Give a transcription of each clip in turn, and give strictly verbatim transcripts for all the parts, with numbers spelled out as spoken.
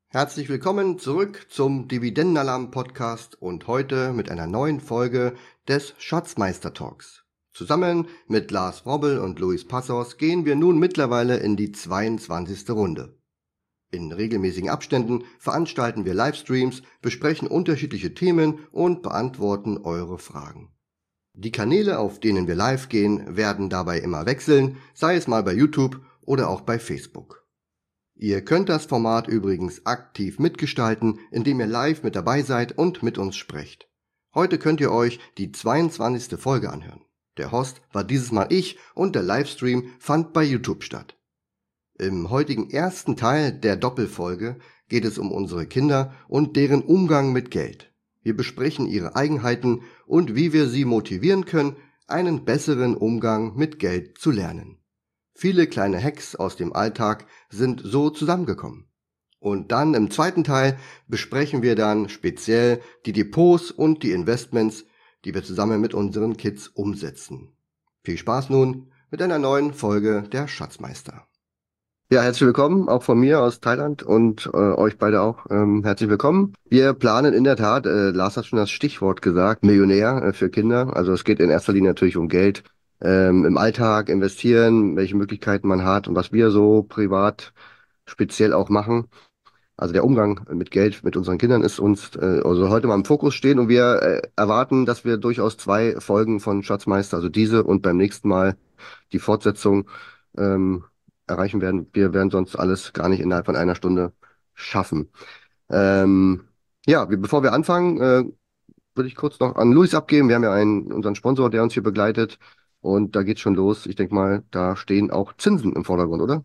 Herzlich willkommen zurück zum Dividendenalarm-Podcast und heute mit einer neuen Folge des Schatzmeister-Talks. Zusammen mit Lars Wrobbel und Luis Passos gehen wir nun mittlerweile in die zweiundzwanzigste Runde. In regelmäßigen Abständen veranstalten wir Livestreams, besprechen unterschiedliche Themen und beantworten eure Fragen. Die Kanäle, auf denen wir live gehen, werden dabei immer wechseln, sei es mal bei YouTube oder auch bei Facebook. Ihr könnt das Format übrigens aktiv mitgestalten, indem ihr live mit dabei seid und mit uns sprecht. Heute könnt ihr euch die zweiundzwanzigste Folge anhören. Der Host war dieses Mal ich und der Livestream fand bei YouTube statt. Im heutigen ersten Teil der Doppelfolge geht es um unsere Kinder und deren Umgang mit Geld. Wir besprechen ihre Eigenheiten und wie wir sie motivieren können, einen besseren Umgang mit Geld zu lernen. Viele kleine Hacks aus dem Alltag sind so zusammengekommen. Und dann im zweiten Teil besprechen wir dann speziell die Depots und die Investments, die wir zusammen mit unseren Kids umsetzen. Viel Spaß nun mit einer neuen Folge der Schatzmeister. Ja, herzlich willkommen, auch von mir aus Thailand und äh, euch beide auch. Ähm, herzlich willkommen. Wir planen in der Tat, äh, Lars hat schon das Stichwort gesagt, Millionär äh, für Kinder. Also es geht in erster Linie natürlich um Geld. Ähm, im Alltag investieren, welche Möglichkeiten man hat und was wir so privat speziell auch machen. Also der Umgang mit Geld mit unseren Kindern ist uns äh, also heute mal im Fokus stehen und wir äh, erwarten, dass wir durchaus zwei Folgen von Schatzmeister, also diese und beim nächsten Mal die Fortsetzung ähm, erreichen werden. Wir werden sonst alles gar nicht innerhalb von einer Stunde schaffen. Ähm, ja, wir, bevor wir anfangen, äh, würde ich kurz noch an Luis abgeben. Wir haben ja einen, unseren Sponsor, der uns hier begleitet. Und da geht's schon los. Ich denke mal, da stehen auch Zinsen im Vordergrund, oder?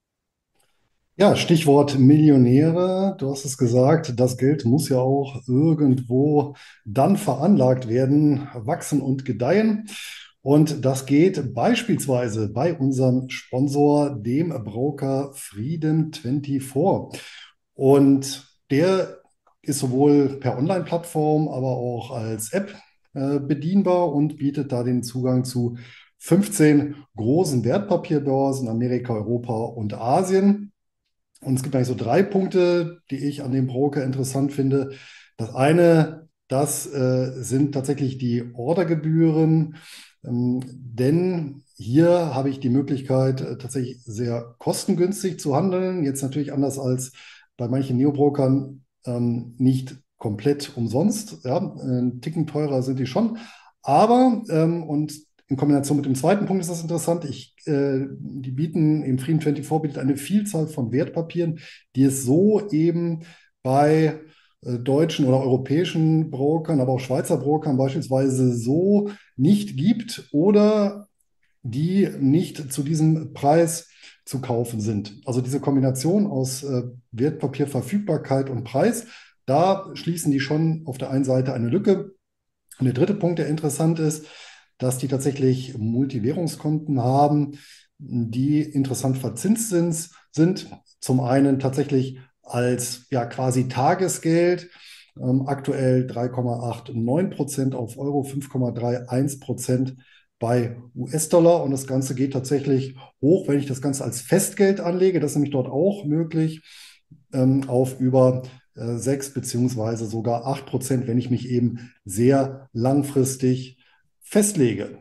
Ja, Stichwort Millionäre. Du hast es gesagt, das Geld muss ja auch irgendwo dann veranlagt werden, wachsen und gedeihen. Und das geht beispielsweise bei unserem Sponsor, dem Broker Freedom vierundzwanzig. Und der ist sowohl per Online-Plattform, aber auch als App äh, bedienbar und bietet da den Zugang zu fünfzehn großen Wertpapierbörsen, Amerika, Europa und Asien. Und es gibt eigentlich so drei Punkte, die ich an dem Broker interessant finde. Das eine, das äh, sind tatsächlich die Ordergebühren, ähm, denn hier habe ich die Möglichkeit, äh, tatsächlich sehr kostengünstig zu handeln. Jetzt natürlich anders als bei manchen Neobrokern ähm, nicht komplett umsonst. Ja, ein Ticken teurer sind die schon. Aber, ähm, und in Kombination mit dem zweiten Punkt ist das interessant. Ich, äh, die bieten, im Freedom vierundzwanzig bietet eine Vielzahl von Wertpapieren, die es so eben bei äh, deutschen oder europäischen Brokern, aber auch Schweizer Brokern beispielsweise so nicht gibt oder die nicht zu diesem Preis zu kaufen sind. Also diese Kombination aus äh, Wertpapierverfügbarkeit und Preis, da schließen die schon auf der einen Seite eine Lücke. Und der dritte Punkt, der interessant ist, dass die tatsächlich Multivwährungskonten haben, die interessant verzinst sind, sind. Zum einen tatsächlich als ja quasi Tagesgeld, ähm, aktuell drei Komma neunundachtzig Prozent auf Euro, fünf Komma einunddreißig Prozent bei U S-Dollar. Und das Ganze geht tatsächlich hoch, wenn ich das Ganze als Festgeld anlege. Das ist nämlich dort auch möglich, ähm, auf über äh, sechs beziehungsweise sogar acht Prozent, wenn ich mich eben sehr langfristig festlege.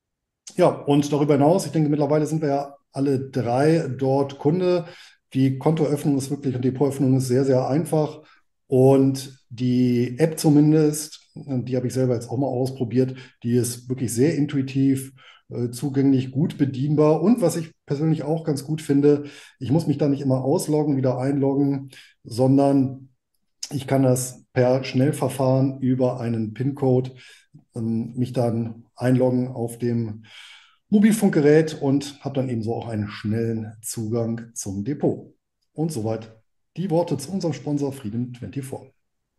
Ja, und darüber hinaus, ich denke, mittlerweile sind wir ja alle drei dort Kunde. Die Kontoöffnung ist wirklich und Depotöffnung ist sehr, sehr einfach. Und die App zumindest, die habe ich selber jetzt auch mal ausprobiert, die ist wirklich sehr intuitiv, äh, zugänglich, gut bedienbar. Und was ich persönlich auch ganz gut finde, ich muss mich da nicht immer ausloggen, wieder einloggen, sondern ich kann das per Schnellverfahren über einen PIN-Code ähm, mich dann einloggen auf dem Mobilfunkgerät und habe dann ebenso auch einen schnellen Zugang zum Depot. Und soweit die Worte zu unserem Sponsor Freedom vierundzwanzig.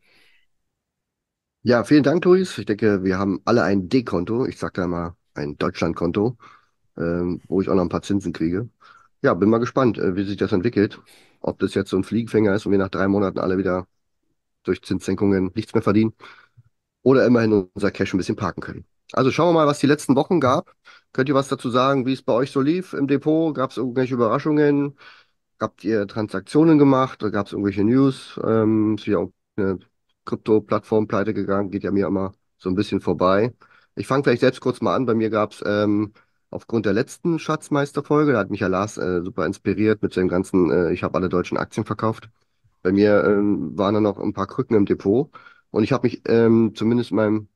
Ja, vielen Dank, Luis. Ich denke, wir haben alle ein D-Konto. Ich sage da mal ein Deutschlandkonto, ähm, wo ich auch noch ein paar Zinsen kriege. Ja, bin mal gespannt, äh, wie sich das entwickelt. Ob das jetzt so ein Fliegenfänger ist und wir nach drei Monaten alle wieder durch Zinssenkungen nichts mehr verdienen oder immerhin unser Cash ein bisschen parken können. Also schauen wir mal, was die letzten Wochen gab. Könnt ihr was dazu sagen, wie es bei euch so lief im Depot? Gab es irgendwelche Überraschungen? habt ihr Transaktionen gemacht oder gab es irgendwelche News? Ähm, ist ja auch eine Krypto-Plattform pleite gegangen, geht ja mir immer so ein bisschen vorbei. Ich fange vielleicht selbst kurz mal an. Bei mir gab es ähm, aufgrund der letzten Schatzmeister-Folge, da hat mich ja Lars äh, super inspiriert mit seinem ganzen, äh, ich habe alle deutschen Aktien verkauft. Bei mir ähm, waren da noch ein paar Krücken im Depot und ich habe mich ähm, zumindest in meinem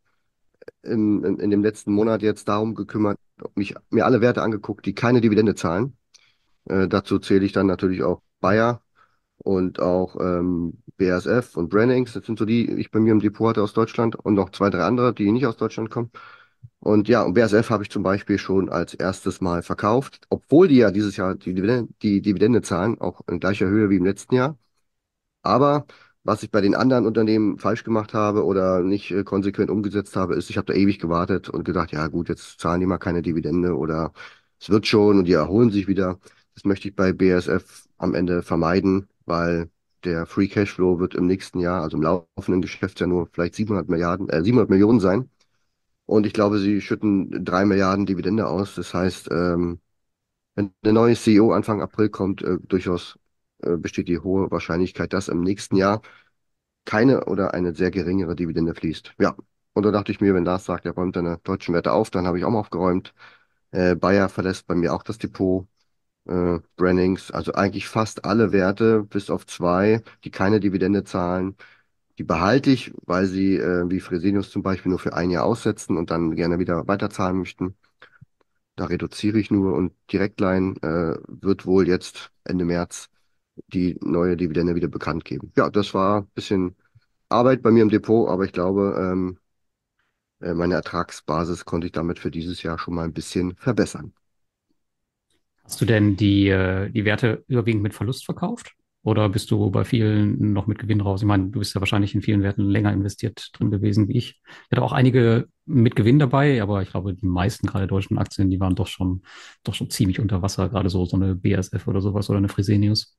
im, in, in dem letzten Monat jetzt darum gekümmert, mich mir alle Werte angeguckt, die keine Dividende zahlen. Äh, dazu zähle ich dann natürlich auch Bayer und auch ähm, B A S F und Brennings. Das sind so die, die ich bei mir im Depot hatte aus Deutschland und noch zwei, drei andere, die nicht aus Deutschland kommen. Und ja, und B A S F habe ich zum Beispiel schon als erstes Mal verkauft, obwohl die ja dieses Jahr die Dividende, die Dividende zahlen, auch in gleicher Höhe wie im letzten Jahr. Aber was ich bei den anderen Unternehmen falsch gemacht habe oder nicht äh, konsequent umgesetzt habe, ist, ich habe da ewig gewartet und gedacht, ja gut, jetzt zahlen die mal keine Dividende oder es wird schon und die erholen sich wieder. Das möchte ich bei B A S F am Ende vermeiden, weil der Free Cashflow wird im nächsten Jahr, also im laufenden Geschäftsjahr nur vielleicht siebenhundert Milliarden, äh, siebenhundert Millionen sein. Und ich glaube, sie schütten drei Milliarden Dividende aus. Das heißt, ähm, wenn der neue C E O Anfang April kommt, äh, durchaus äh, besteht die hohe Wahrscheinlichkeit, dass im nächsten Jahr keine oder eine sehr geringere Dividende fließt. Ja, und da dachte ich mir, wenn Lars sagt, er räumt seine deutschen Werte auf, dann habe ich auch mal aufgeräumt. Äh, Bayer verlässt bei mir auch das Depot. Äh, Brennings, also eigentlich fast alle Werte, bis auf zwei, die keine Dividende zahlen. Die behalte ich, weil sie, äh, wie Fresenius zum Beispiel, nur für ein Jahr aussetzen und dann gerne wieder weiterzahlen möchten. Da reduziere ich nur und Direktline äh, wird wohl jetzt Ende März die neue Dividende wieder bekannt geben. Ja, das war ein bisschen Arbeit bei mir im Depot, aber ich glaube, ähm, äh, meine Ertragsbasis konnte ich damit für dieses Jahr schon mal ein bisschen verbessern. Hast du denn die, äh, die Werte überwiegend mit Verlust verkauft? Oder bist du bei vielen noch mit Gewinn raus? Ich meine, du bist ja wahrscheinlich in vielen Werten länger investiert drin gewesen wie ich. Ich hatte auch einige mit Gewinn dabei, aber ich glaube, die meisten gerade deutschen Aktien, die waren doch schon, doch schon ziemlich unter Wasser, gerade so, so eine B A S F oder sowas oder eine Fresenius.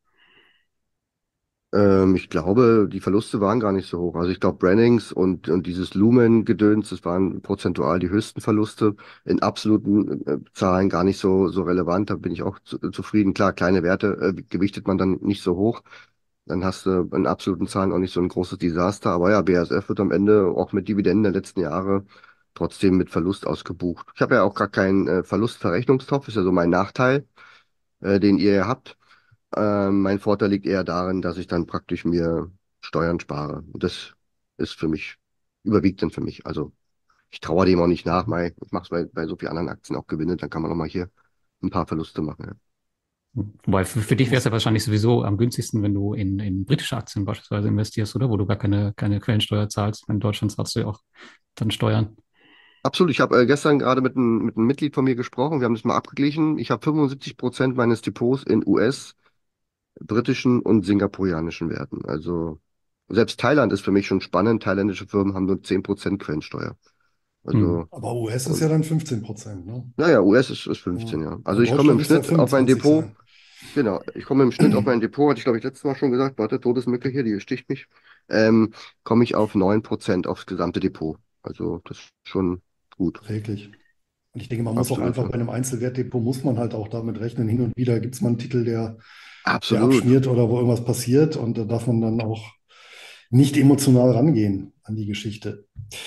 Ähm, ich glaube, die Verluste waren gar nicht so hoch. Also ich glaube, Brennings und, und dieses Lumen-Gedöns, das waren prozentual die höchsten Verluste. In absoluten äh, Zahlen gar nicht so, so relevant. Da bin ich auch zu, zufrieden. Klar, kleine Werte äh, gewichtet man dann nicht so hoch. Dann hast du in absoluten Zahlen auch nicht so ein großes Desaster. Aber ja, B A S F wird am Ende auch mit Dividenden der letzten Jahre trotzdem mit Verlust ausgebucht. Ich habe ja auch gar keinen äh, Verlustverrechnungstopf, ist ja so mein Nachteil, äh, den ihr ja habt. Ähm, mein Vorteil liegt eher darin, dass ich dann praktisch mir Steuern spare. Und das ist für mich, überwiegt dann für mich. Also ich trauere dem auch nicht nach, weil ich mache es bei, bei so vielen anderen Aktien auch Gewinne, dann kann man auch mal hier ein paar Verluste machen. Ja. Wobei für, für Du dich wäre es ja musst, wahrscheinlich sowieso am günstigsten, wenn du in, in britische Aktien beispielsweise investierst, oder? Wo du gar keine, keine Quellensteuer zahlst. In Deutschland zahlst du ja auch dann Steuern. Absolut, ich habe äh, gestern gerade mit einem, mit einem Mitglied von mir gesprochen, wir haben das mal abgeglichen. Ich habe fünfundsiebzig Prozent meines Depots in U S, britischen und singapurianischen Werten. Also selbst Thailand ist für mich schon spannend. Thailändische Firmen haben nur zehn Prozent Quellensteuer. Hm. Also aber U S ist ja und dann fünfzehn Prozent, ne? naja, U S ist, ist Ja. fünfzehn, ja. Also Und ich komme im Deutschland müsste ja Schnitt auf mein fünfundzwanzig Depot, sein. genau, ich komme im Schnitt auf mein Depot, hatte ich glaube ich letztes Mal schon gesagt, warte, Todesmücke hier, die sticht mich, ähm, komme ich auf neun Prozent aufs gesamte Depot. Also das ist schon gut, Täglich. Und ich denke, man muss auch absolut, einfach ja. bei einem Einzelwertdepot, muss man halt auch damit rechnen. Hin und wieder gibt es mal einen Titel, der, der Absolut, abschmiert oder wo irgendwas passiert. Und da darf man dann auch nicht emotional rangehen an die Geschichte.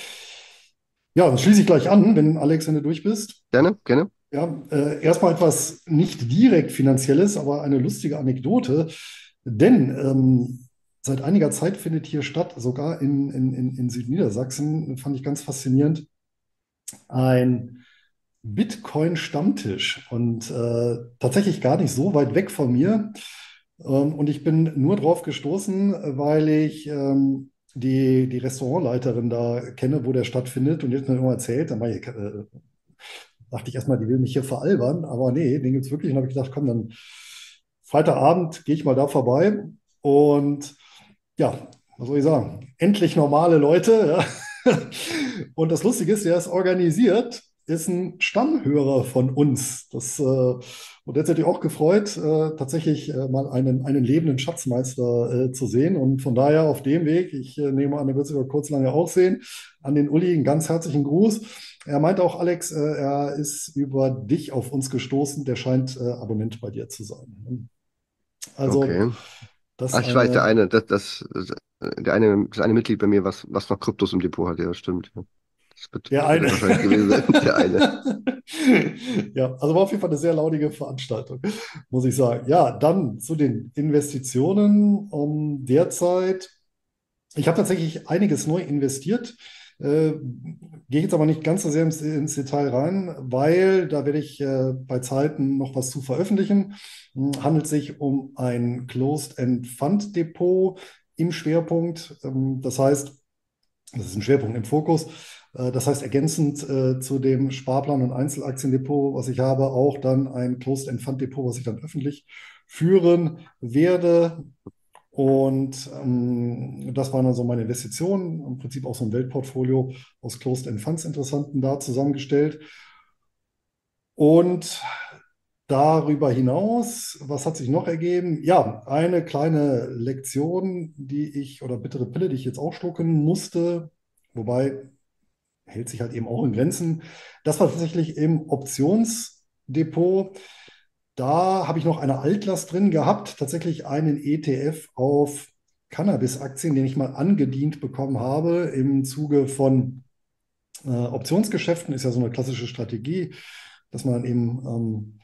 Ja, dann schließe ich gleich an, wenn Alex, wenn du durch bist. gerne, gerne. Ja, äh, erstmal etwas nicht direkt Finanzielles, aber eine lustige Anekdote. Denn ähm, seit einiger Zeit findet hier statt, sogar in, in, in in Südniedersachsen, fand ich ganz faszinierend, ein Bitcoin-Stammtisch und äh, tatsächlich gar nicht so weit weg von mir. Ähm, und ich bin nur drauf gestoßen, weil ich ähm, die, die Restaurantleiterin da kenne, wo der stattfindet und jetzt mir immer erzählt. Dann war ich, äh, dachte ich erstmal, die will mich hier veralbern, aber nee, den gibt es wirklich. Und habe ich gedacht, komm, dann Freitagabend gehe ich mal da vorbei und ja, was soll ich sagen? Endlich normale Leute. Ja. Und das Lustige ist, der ist organisiert, ist ein Stammhörer von uns. Das, äh, und jetzt hätte ich auch gefreut, äh, tatsächlich äh, mal einen, einen lebenden Schatzmeister äh, zu sehen. Und von daher auf dem Weg, ich äh, nehme an, er wird es über kurz lange auch sehen, an den Uli einen ganz herzlichen Gruß. Er meinte auch, Alex, äh, er ist über dich auf uns gestoßen. Der scheint äh, Abonnent bei dir zu sein. Also Okay. das ist Ach, ich weiß, der eine, eine, das, das, der eine, das eine Mitglied bei mir, was, was noch Kryptos im Depot hat, ja, das stimmt. Ja. Das wird, der das wird eine. er wahrscheinlich gewesen sein, der eine. Ja, also war auf jeden Fall eine sehr lautige Veranstaltung, muss ich sagen. Ja, dann zu den Investitionen. Um, derzeit, ich habe tatsächlich einiges neu investiert. Äh, Gehe jetzt aber nicht ganz so sehr ins, ins Detail rein, weil da werde ich äh, bei Zeiten noch was zu veröffentlichen. Hm, handelt sich um ein Closed-End-Fund-Depot im Schwerpunkt. Ähm, das heißt, das ist ein Schwerpunkt im Fokus. Äh, Das heißt, ergänzend äh, zu dem Sparplan- und Einzelaktiendepot, was ich habe, auch dann ein Closed-End-Fund-Depot, was ich dann öffentlich führen werde. Und ähm, das waren also meine Investitionen, im Prinzip auch so ein Weltportfolio aus Closed-End-Funds Interessanten da zusammengestellt. Und darüber hinaus, was hat sich noch ergeben? Ja, eine kleine Lektion, die ich, oder bittere Pille, die ich jetzt auch schlucken musste, wobei hält sich halt eben auch in Grenzen. Das war tatsächlich im Optionsdepot. Da habe ich noch eine Altlast drin gehabt, tatsächlich einen E T F auf Cannabis-Aktien, den ich mal angedient bekommen habe im Zuge von äh, Optionsgeschäften. Ist ja so eine klassische Strategie, dass man eben ähm,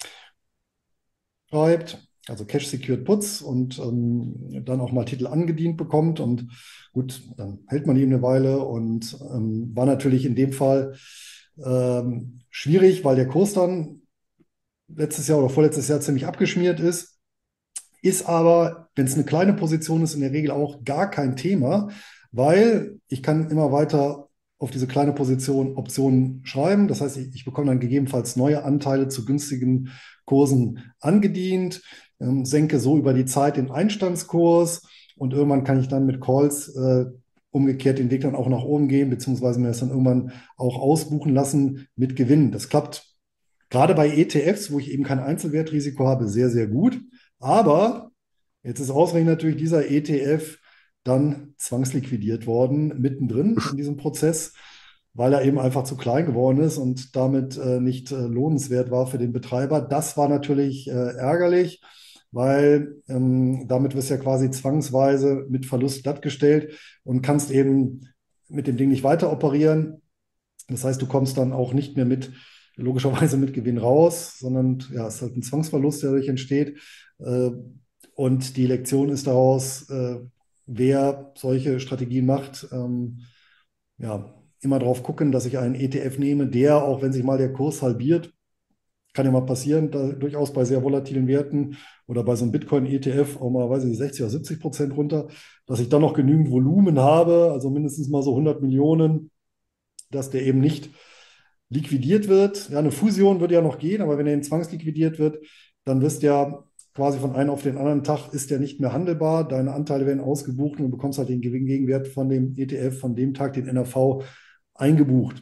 schreibt, also Cash-Secured Puts und ähm, dann auch mal Titel angedient bekommt. Und gut, dann hält man die eine Weile und ähm, war natürlich in dem Fall ähm, schwierig, weil der Kurs dann letztes Jahr oder vorletztes Jahr ziemlich abgeschmiert ist. Ist aber, wenn es eine kleine Position ist, in der Regel auch gar kein Thema, weil ich kann immer weiter auf diese kleine Position Optionen schreiben. Das heißt, ich, ich bekomme dann gegebenenfalls neue Anteile zu günstigen Kursen angedient, ähm, senke so über die Zeit den Einstandskurs und irgendwann kann ich dann mit Calls äh, umgekehrt den Weg dann auch nach oben gehen, beziehungsweise mir das dann irgendwann auch ausbuchen lassen mit Gewinn. Das klappt gerade bei E T Fs, wo ich eben kein Einzelwertrisiko habe, sehr, sehr gut. Aber jetzt ist ausgerechnet natürlich dieser E T F dann zwangsliquidiert worden, mittendrin in diesem Prozess, weil er eben einfach zu klein geworden ist und damit äh, nicht äh, lohnenswert war für den Betreiber. Das war natürlich äh, ärgerlich, weil ähm, damit wirst du ja quasi zwangsweise mit Verlust glattgestellt und kannst eben mit dem Ding nicht weiter operieren. Das heißt, du kommst dann auch nicht mehr mit, logischerweise mit Gewinn raus, sondern ja, es ist halt ein Zwangsverlust, der dadurch entsteht. Äh, Und die Lektion ist daraus, äh, wer solche Strategien macht, ähm, ja, immer darauf gucken, dass ich einen E T F nehme, der, auch wenn sich mal der Kurs halbiert, kann ja mal passieren, da, durchaus bei sehr volatilen Werten oder bei so einem Bitcoin-E T F auch mal, weiß ich nicht, sechzig oder siebzig Prozent runter, dass ich dann noch genügend Volumen habe, also mindestens mal so hundert Millionen, dass der eben nicht liquidiert wird. Ja, eine Fusion würde ja noch gehen, aber wenn er in zwangsliquidiert wird, dann wirst du ja quasi von einem auf den anderen Tag ist der nicht mehr handelbar. Deine Anteile werden ausgebucht und du bekommst halt den Gewinngegenwert von dem E T F von dem Tag, den N R V, eingebucht.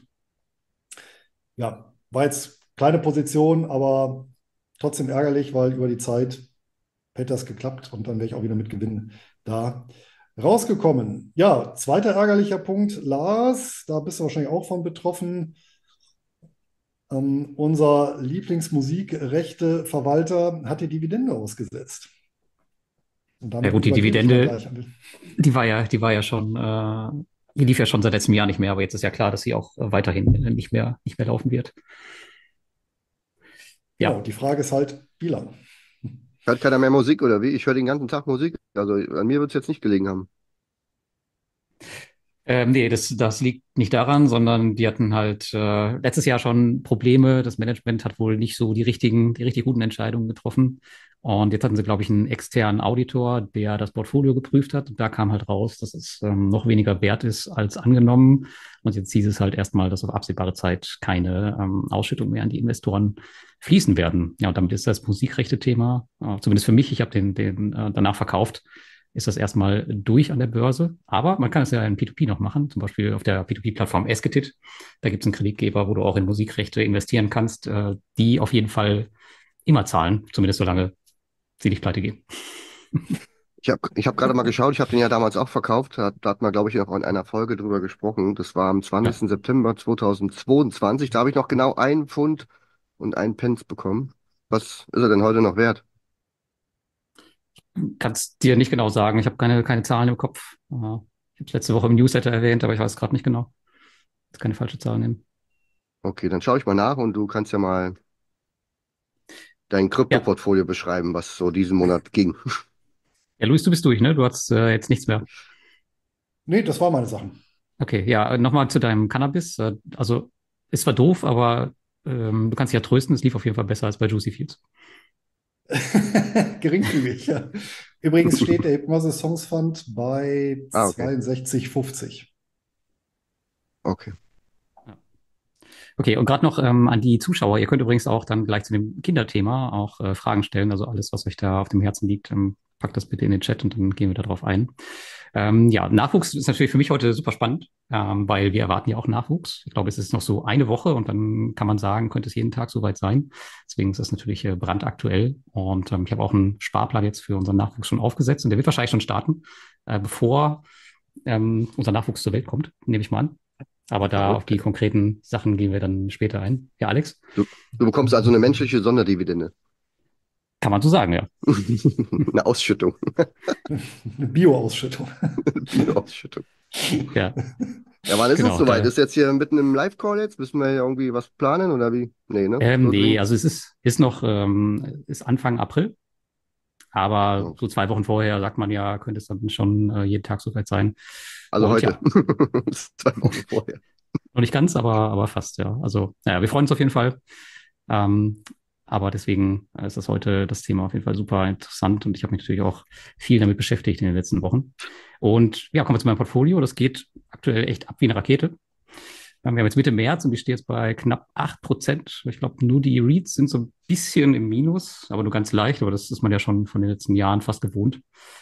Ja, war jetzt kleine Position, aber trotzdem ärgerlich, weil über die Zeit hätte das geklappt und dann wäre ich auch wieder mit Gewinn da rausgekommen. Ja, zweiter ärgerlicher Punkt, Lars, da bist du wahrscheinlich auch von betroffen. Ähm, unser Lieblingsmusikrechte-Verwalter hat die Dividende ausgesetzt. Und Ja damit gut, die übergebe ich mal Dividende, gleich an dich. die war ja, die war ja schon, äh, die lief ja schon seit letztem Jahr nicht mehr, aber jetzt ist ja klar, dass sie auch äh, weiterhin äh, nicht mehr, nicht mehr laufen wird. Genau, Ja. die Frage ist halt, wie lang? Hört keiner mehr Musik oder wie? Ich höre den ganzen Tag Musik. Also an mir wird es jetzt nicht gelegen haben. Ähm, nee, das, das liegt nicht daran, sondern die hatten halt äh, letztes Jahr schon Probleme. Das Management hat wohl nicht so die richtigen, die richtig guten Entscheidungen getroffen. Und jetzt hatten sie, glaube ich, einen externen Auditor, der das Portfolio geprüft hat. Und da kam halt raus, dass es ähm, noch weniger wert ist als angenommen. Und jetzt hieß es halt erstmal, dass auf absehbare Zeit keine ähm, Ausschüttungen mehr an die Investoren fließen werden. Ja, und damit ist das Musikrechte-Thema, äh, zumindest für mich, ich habe den, den äh, danach verkauft, ist das erstmal durch an der Börse. Aber man kann es ja in P zwei P noch machen, zum Beispiel auf der P zwei P-Plattform Esketit. Da gibt es einen Kreditgeber, wo du auch in Musikrechte investieren kannst, äh, die auf jeden Fall immer zahlen, zumindest solange sie nicht pleite gehen. Ich habe ich hab gerade mal geschaut, ich habe den ja damals auch verkauft. Da, da hat man, glaube ich, noch in einer Folge drüber gesprochen. Das war am Ja. zwanzigsten September zweitausendzweiundzwanzig. Da habe ich noch genau einen Pfund und einen Pence bekommen. Was ist er denn heute noch wert? kann es dir nicht genau sagen. Ich habe keine, keine Zahlen im Kopf. Äh, Ich habe es letzte Woche im Newsletter erwähnt, aber ich weiß gerade nicht genau. Jetzt keine falsche Zahl nehmen. Okay, dann schaue ich mal nach und du kannst ja mal dein Ja, Krypto-Portfolio beschreiben, was so diesen Monat ging. ja, Luis, du bist durch, ne? Du hast äh, jetzt nichts mehr. Nee, das waren meine Sachen. Okay, ja, nochmal zu deinem Cannabis. Äh, Also, ist zwar doof, aber ähm, du kannst dich ja trösten, es lief auf jeden Fall besser als bei Juicy Fields. Geringfügig, ja. Übrigens steht der Hypnose Songs Fund bei Ah, okay. zweiundsechzig fünfzig. Okay. Ja. Okay, und gerade noch ähm, an die Zuschauer. Ihr könnt übrigens auch dann gleich zu dem Kinderthema auch äh, Fragen stellen. Also alles, was euch da auf dem Herzen liegt, ähm, packt das bitte in den Chat und dann gehen wir darauf ein. Ähm, ja, Nachwuchs ist natürlich für mich heute super spannend, ähm, weil wir erwarten ja auch Nachwuchs. Ich glaube, es ist noch so eine Woche und dann kann man sagen, könnte es jeden Tag soweit sein. Deswegen ist das natürlich äh, brandaktuell. Und ähm, ich habe auch einen Sparplan jetzt für unseren Nachwuchs schon aufgesetzt und der wird wahrscheinlich schon starten, äh, bevor ähm, unser Nachwuchs zur Welt kommt, nehme ich mal an. Aber da auf die Verrückt. konkreten Sachen gehen wir dann später ein. Ja, Alex, Du, du bekommst also eine menschliche Sonderdividende. kann man so sagen, ja. Eine Ausschüttung. Eine Bio-Ausschüttung. Bio-Ausschüttung. Ja, Ja, wann ist es genau. soweit? Da, Ist jetzt hier mitten im Live-Call jetzt? Müssen wir ja irgendwie was planen oder wie? Nee, ne? ähm, So nee, dringend. also es ist, ist noch, ähm, ist Anfang April, aber Oh. so zwei Wochen vorher sagt man ja, könnte es dann schon äh, jeden Tag soweit sein. Also Und heute. ja, Zwei Wochen vorher. noch nicht ganz, aber, aber fast, ja. Also, naja, wir freuen uns auf jeden Fall. Ähm, aber deswegen äh, ist das heute das Thema auf jeden Fall super interessant und ich habe mich natürlich auch viel damit beschäftigt in den letzten Wochen. Und ja, kommen wir zu meinem Portfolio. Das geht aktuell echt ab wie eine Rakete. Ähm, Wir haben jetzt Mitte März und ich stehe jetzt bei knapp acht Prozent. Ich glaube, nur die REITs sind so ein bisschen im Minus, aber nur ganz leicht. Aber das ist man ja schon von den letzten Jahren fast gewohnt.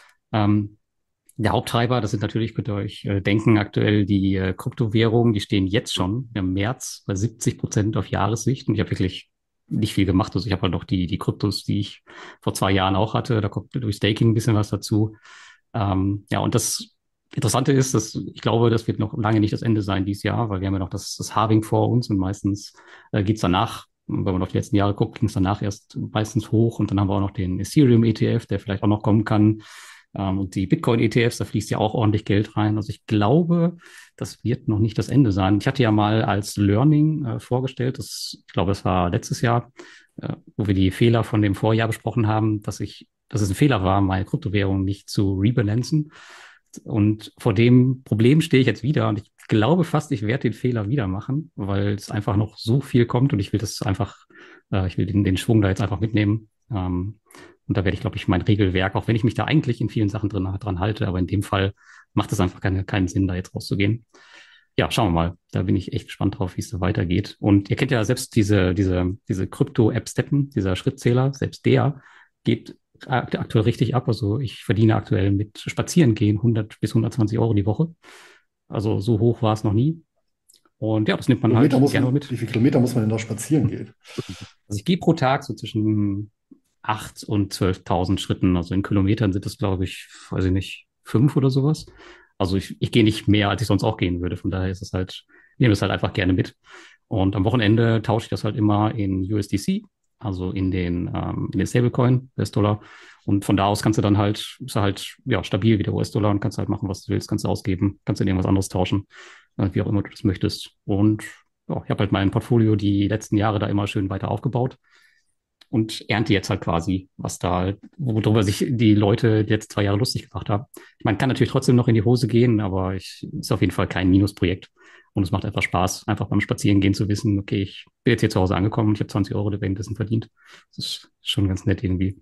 Ähm, der Haupttreiber, das sind natürlich, könnt ihr euch äh, denken, aktuell die äh, Kryptowährungen, die stehen jetzt schon im März bei siebzig Prozent auf Jahressicht. Und ich habe wirklich nicht viel gemacht. Also ich habe halt noch die, die Kryptos, die ich vor zwei Jahren auch hatte. Da kommt durch Staking ein bisschen was dazu. Ähm, ja, und das Interessante ist, dass ich glaube, das wird noch lange nicht das Ende sein dieses Jahr, weil wir haben ja noch das, das Halving vor uns und meistens äh, geht's danach, wenn man auf die letzten Jahre guckt, ging es danach erst meistens hoch und dann haben wir auch noch den Ethereum-E T F, der vielleicht auch noch kommen kann. Ähm, und die Bitcoin-E T Fs, da fließt ja auch ordentlich Geld rein. Also ich glaube, das wird noch nicht das Ende sein. Ich hatte ja mal als Learning äh, vorgestellt, das, ich glaube, das war letztes Jahr, äh, wo wir die Fehler von dem Vorjahr besprochen haben, dass ich, dass es ein Fehler war, meine Kryptowährung nicht zu rebalancen. Und vor dem Problem stehe ich jetzt wieder und ich glaube fast, ich werde den Fehler wieder machen, weil es einfach noch so viel kommt und ich will das einfach, äh, ich will den, den Schwung da jetzt einfach mitnehmen. Ähm, und da werde ich, glaube ich, mein Regelwerk, auch wenn ich mich da eigentlich in vielen Sachen drin, dran halte, aber in dem Fall macht es einfach keine, keinen Sinn, da jetzt rauszugehen. Ja, schauen wir mal. Da bin ich echt gespannt drauf, wie es so weitergeht. Und ihr kennt ja selbst diese, diese, diese Krypto-App Steppen, dieser Schrittzähler, selbst der geht akt- aktuell richtig ab. Also ich verdiene aktuell mit Spazierengehen hundert bis hundertzwanzig Euro die Woche. Also so hoch war es noch nie. Und ja, das nimmt man Kilometer halt muss gerne man, mit. wie viele Kilometer muss man denn da spazieren gehen? Also ich gehe pro Tag so zwischen acht und zwölftausend Schritten. Also in Kilometern sind das, glaube ich, weiß ich nicht, fünf oder sowas. Also ich, ich gehe nicht mehr, als ich sonst auch gehen würde. Von daher ist es halt, ich nehme es halt einfach gerne mit. Und am Wochenende tausche ich das halt immer in U S D C, also in den, ähm, in den Stablecoin, U S-Dollar. Und von da aus kannst du dann halt, ist er halt, ja, stabil wie der U S-Dollar und kannst halt machen, was du willst, kannst du ausgeben, kannst du in irgendwas anderes tauschen, äh, wie auch immer du das möchtest. Und ja, ich habe halt mein Portfolio die letzten Jahre da immer schön weiter aufgebaut und ernte jetzt halt quasi, was da, worüber sich die Leute die letzten zwei Jahre lustig gemacht haben. Ich meine, kann natürlich trotzdem noch in die Hose gehen, aber ich, ist auf jeden Fall kein Minusprojekt. Und es macht einfach Spaß, einfach beim Spazierengehen zu wissen, okay, ich bin jetzt hier zu Hause angekommen und ich habe zwanzig Euro währenddessen verdient. Das ist schon ganz nett irgendwie.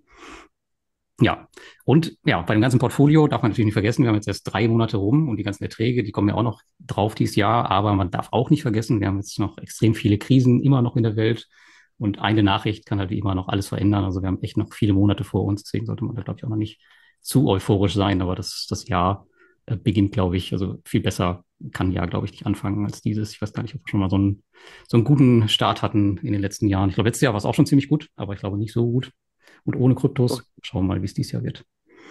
Ja, und ja, bei dem ganzen Portfolio darf man natürlich nicht vergessen, wir haben jetzt erst drei Monate rum und die ganzen Erträge, die kommen ja auch noch drauf dieses Jahr, aber man darf auch nicht vergessen, wir haben jetzt noch extrem viele Krisen immer noch in der Welt und eine Nachricht kann halt wie immer noch alles verändern. Also wir haben echt noch viele Monate vor uns, deswegen sollte man da, glaube ich, auch noch nicht zu euphorisch sein, aber das, das Jahr äh, beginnt, glaube ich, also viel besser kann ein Jahr, glaube ich, nicht anfangen als dieses. Ich weiß gar nicht, ob wir schon mal so einen, so einen guten Start hatten in den letzten Jahren. Ich glaube, letztes Jahr war es auch schon ziemlich gut, aber ich glaube nicht so gut. Und ohne Doch, Kryptos. Schauen wir mal, wie es dieses Jahr wird.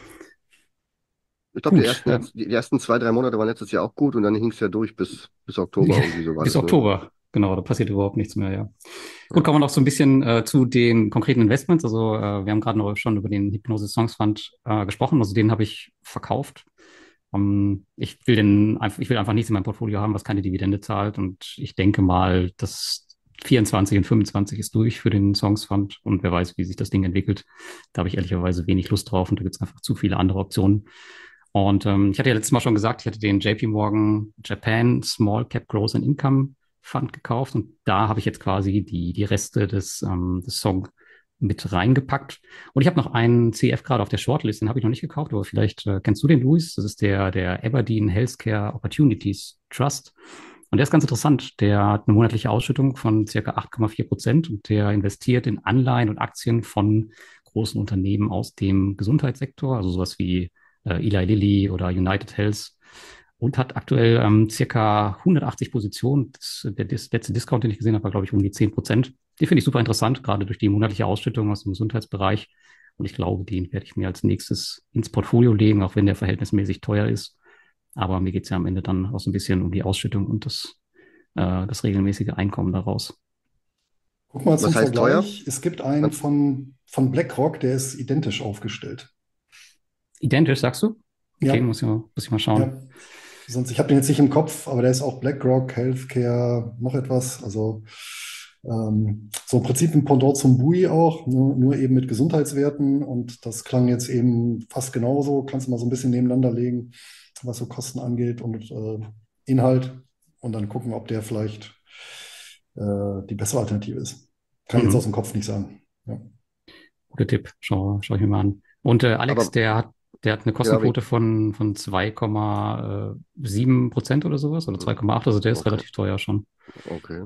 ich glaube, die Gut, ersten, äh, jetzt, die ersten zwei, drei Monate waren letztes Jahr auch gut und dann hing es ja durch bis, bis Oktober, irgendwie so war bis das, ne? Oktober. Genau, da passiert überhaupt nichts mehr, ja. Gut, kommen wir noch so ein bisschen äh, zu den konkreten Investments. Also äh, wir haben gerade noch schon über den Hypnosis Songs Fund äh, gesprochen. Also den habe ich verkauft. Um, ich will den einfach, ich will einfach nichts in meinem Portfolio haben, was keine Dividende zahlt. Und ich denke mal, dass vierundzwanzig und fünfundzwanzig ist durch für den Songs Fund. Und wer weiß, wie sich das Ding entwickelt. Da habe ich ehrlicherweise wenig Lust drauf und da gibt es einfach zu viele andere Optionen. Und ähm, ich hatte ja letztes Mal schon gesagt, ich hatte den J P Morgan Japan Small Cap Growth and Income Fund gekauft und da habe ich jetzt quasi die, die Reste des, ähm, des Song mit reingepackt. Und ich habe noch einen C F gerade auf der Shortlist, den habe ich noch nicht gekauft, aber vielleicht äh, kennst du den, Luis? Das ist der, der Aberdeen Healthcare Opportunities Trust. Und der ist ganz interessant. Der hat eine monatliche Ausschüttung von circa acht Komma vier Prozent und der investiert in Anleihen und Aktien von großen Unternehmen aus dem Gesundheitssektor, also sowas wie äh, Eli Lilly oder United Health und hat aktuell ähm, circa hundertachtzig Positionen. Das, der, das letzte Discount, den ich gesehen habe, war, glaube ich, um die zehn Prozent. Die finde ich super interessant, gerade durch die monatliche Ausschüttung aus dem Gesundheitsbereich. Und ich glaube, den werde ich mir als nächstes ins Portfolio legen, auch wenn der verhältnismäßig teuer ist. Aber mir geht es ja am Ende dann auch so ein bisschen um die Ausschüttung und das, äh, das regelmäßige Einkommen daraus. Guck mal zum Was heißt teuer? Vergleich. Es gibt einen Ganz, von, von BlackRock, der ist identisch aufgestellt. Identisch, sagst du? Okay, Ja, muss ich mal, muss ich mal schauen. ja. Sonst, ich habe den jetzt nicht im Kopf, aber der ist auch BlackRock, Healthcare, noch etwas. Also ähm, so im Prinzip ein Pendant zum B U I auch, nur, nur eben mit Gesundheitswerten. Und das klang jetzt eben fast genauso. Kannst du mal so ein bisschen nebeneinander legen, was so Kosten angeht und äh, Inhalt. Und dann gucken, ob der vielleicht äh, die bessere Alternative ist. Kann ich jetzt aus Mhm. dem Kopf nicht sagen. Ja. Guter Tipp. Schau, schau ich mir mal an. Und äh, Alex, aber der hat, der hat eine ja, wie, Kostenquote von, von zwei Komma sieben Prozent oder sowas oder zwei hm, Komma acht. Also der ist okay, relativ teuer schon. okay.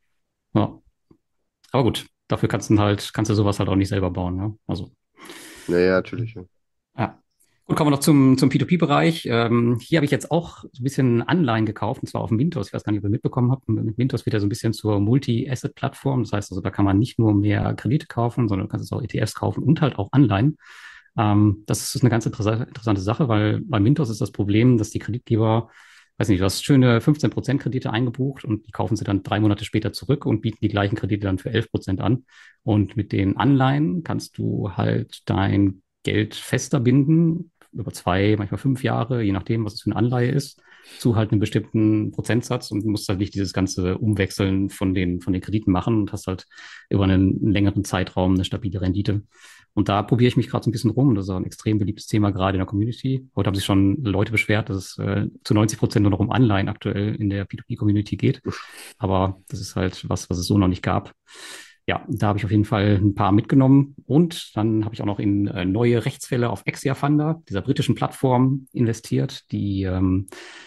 Ja. Aber gut, dafür kannst du halt, kannst du sowas halt auch nicht selber bauen, ja. Also, Naja, natürlich. Ja. ja. Gut, kommen wir noch zum, zum P zwei P-Bereich. Ähm, hier habe ich jetzt auch so ein bisschen Anleihen gekauft, und zwar auf dem Mintos. Ich weiß gar nicht, ob ihr mitbekommen habt. Mit Mintos wird ja so ein bisschen zur Multi-Asset-Plattform. Das heißt also, da kann man nicht nur mehr Kredite kaufen, sondern du kannst jetzt auch E T Fs kaufen und halt auch Anleihen. Ähm, das ist eine ganz interessa- interessante Sache, weil bei Mintos ist das Problem, dass die Kreditgeber, weiß nicht, du hast schöne fünfzehn Prozent Kredite eingebucht und die kaufen sie dann drei Monate später zurück und bieten die gleichen Kredite dann für elf Prozent an. Und mit den Anleihen kannst du halt dein Geld fester binden, über zwei, manchmal fünf Jahre, je nachdem, was es für eine Anleihe ist, zu halt einem bestimmten Prozentsatz und musst halt nicht dieses ganze Umwechseln von den, von den Krediten machen und hast halt über einen, einen längeren Zeitraum eine stabile Rendite. Und da probiere ich mich gerade so ein bisschen rum. Das ist auch ein extrem beliebtes Thema gerade in der Community. Heute haben sich schon Leute beschwert, dass es äh, zu neunzig Prozent nur noch um Anleihen aktuell in der P zwei P-Community geht. Aber das ist halt was, was es so noch nicht gab. Ja, da habe ich auf jeden Fall ein paar mitgenommen. Und dann habe ich auch noch in äh, neue Rechtsfälle auf Exia Funder, dieser britischen Plattform, investiert. Die ähm,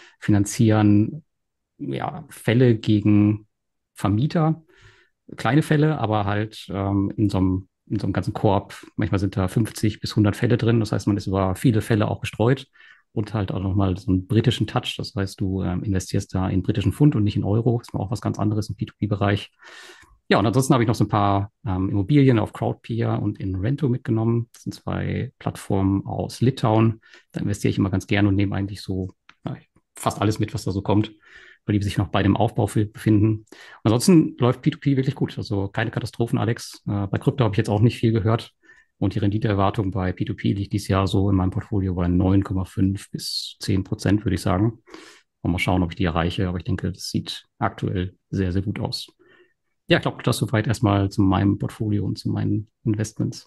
finanzieren ja, Fälle gegen Vermieter, kleine Fälle, aber halt ähm, in so einem, in so einem ganzen Korb. Manchmal sind da fünfzig bis hundert Fälle drin. Das heißt, man ist über viele Fälle auch gestreut und halt auch nochmal so einen britischen Touch. Das heißt, du ähm, investierst da in britischen Pfund und nicht in Euro. Das ist auch was ganz anderes im P zwei P-Bereich. Ja, und ansonsten habe ich noch so ein paar ähm, Immobilien auf Crowdpeer und in Rento mitgenommen. Das sind zwei Plattformen aus Litauen. Da investiere ich immer ganz gerne und nehme eigentlich so ja, fast alles mit, was da so kommt, weil die sich noch bei dem Aufbau befinden. Ansonsten läuft P zwei P wirklich gut. Also keine Katastrophen, Alex. Äh, bei Krypto habe ich jetzt auch nicht viel gehört. Und die Renditeerwartung bei P zwei P liegt dieses Jahr so in meinem Portfolio bei neun Komma fünf bis zehn Prozent, würde ich sagen. Und mal schauen, ob ich die erreiche. Aber ich denke, das sieht aktuell sehr, sehr gut aus. Ja, ich glaube, das soweit erstmal zu meinem Portfolio und zu meinen Investments.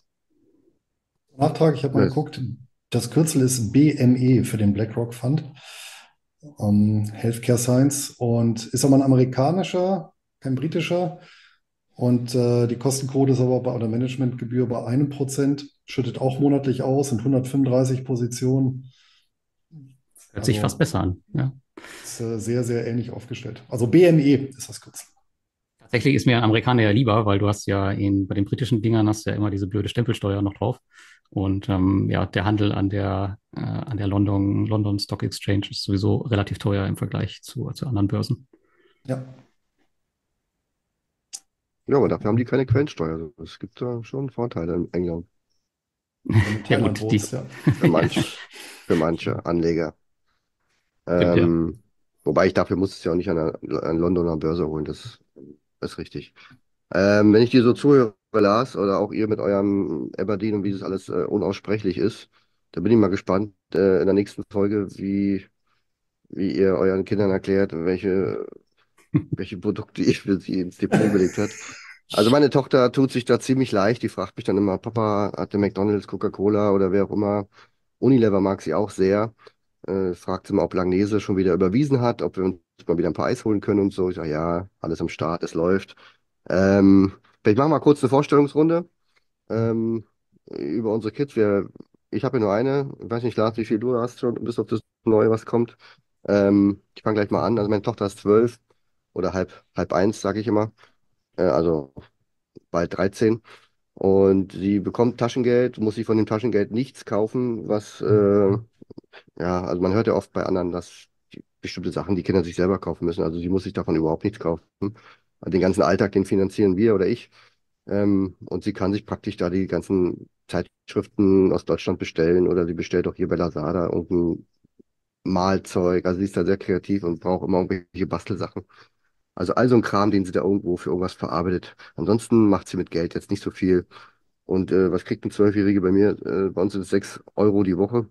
Nachtrag, ich habe mal Das, geguckt, das Kürzel ist B M E für den BlackRock Fund, ähm, Healthcare Science, und ist aber ein amerikanischer, kein britischer. Und äh, die Kostenquote ist aber bei, oder Managementgebühr bei einem Prozent, schüttet auch monatlich aus, sind hundertfünfunddreißig Positionen. Hört sich fast Also besser an. Ja. ist äh, sehr, sehr ähnlich aufgestellt. Also B M E ist das Kürzel. Tatsächlich ist mir ein Amerikaner ja lieber, weil du hast ja in, bei den britischen Dingern hast du ja immer diese blöde Stempelsteuer noch drauf. Und ähm, ja, der Handel an der, äh, an der London, London Stock Exchange ist sowieso relativ teuer im Vergleich zu, zu anderen Börsen. Ja, ja, aber dafür haben die keine Quellensteuer. Also, es gibt da schon Vorteile in England. wenn du in Ja Thailand gut, die wohnst, ja. Für manch, für manche Anleger. stimmt ja. Ähm, Wobei ich dafür muss es ja auch nicht an der an Londoner Börse holen, das ist richtig. Ähm, wenn ich dir so zuhöre, Lars, oder auch ihr mit eurem Aberdeen und wie das alles äh, unaussprechlich ist, da bin ich mal gespannt äh, in der nächsten Folge, wie, wie ihr euren Kindern erklärt, welche, welche Produkte ihr für sie ins Depot gelegt habt. Also meine Tochter tut sich da ziemlich leicht. Die fragt mich dann immer, Papa, hatte McDonald's, Coca-Cola oder wer auch immer. Unilever mag sie auch sehr. Äh, fragt sie mal, ob Langnese schon wieder überwiesen hat, ob wir uns mal wieder ein paar Eis holen können und so. Ich sage, ja, alles am Start, es läuft. Ähm, vielleicht machen wir mal kurz eine Vorstellungsrunde ähm, über unsere Kids. Wir, ich habe ja nur eine. Ich weiß nicht, Lars, wie viel du hast schon, bis auf das Neue, was kommt. Ähm, ich fange gleich mal an. Also meine Tochter ist zwölf oder halb, halb eins, sage ich immer. Äh, also bald dreizehn. Und sie bekommt Taschengeld, muss sich von dem Taschengeld nichts kaufen, was, äh, ja, also man hört ja oft bei anderen, dass die, bestimmte Sachen die Kinder sich selber kaufen müssen. Also sie muss sich davon überhaupt nichts kaufen. Den ganzen Alltag, den finanzieren wir oder ich. Ähm, und sie kann sich praktisch da die ganzen Zeitschriften aus Deutschland bestellen oder sie bestellt auch hier bei Lazada irgendein Malzeug. Also sie ist da sehr kreativ und braucht immer irgendwelche Bastelsachen. Also all so ein Kram, den sie da irgendwo für irgendwas verarbeitet. Ansonsten macht sie mit Geld jetzt nicht so viel. Und äh, was kriegt ein Zwölfjährige bei mir? Äh, bei uns sind es sechs Euro die Woche.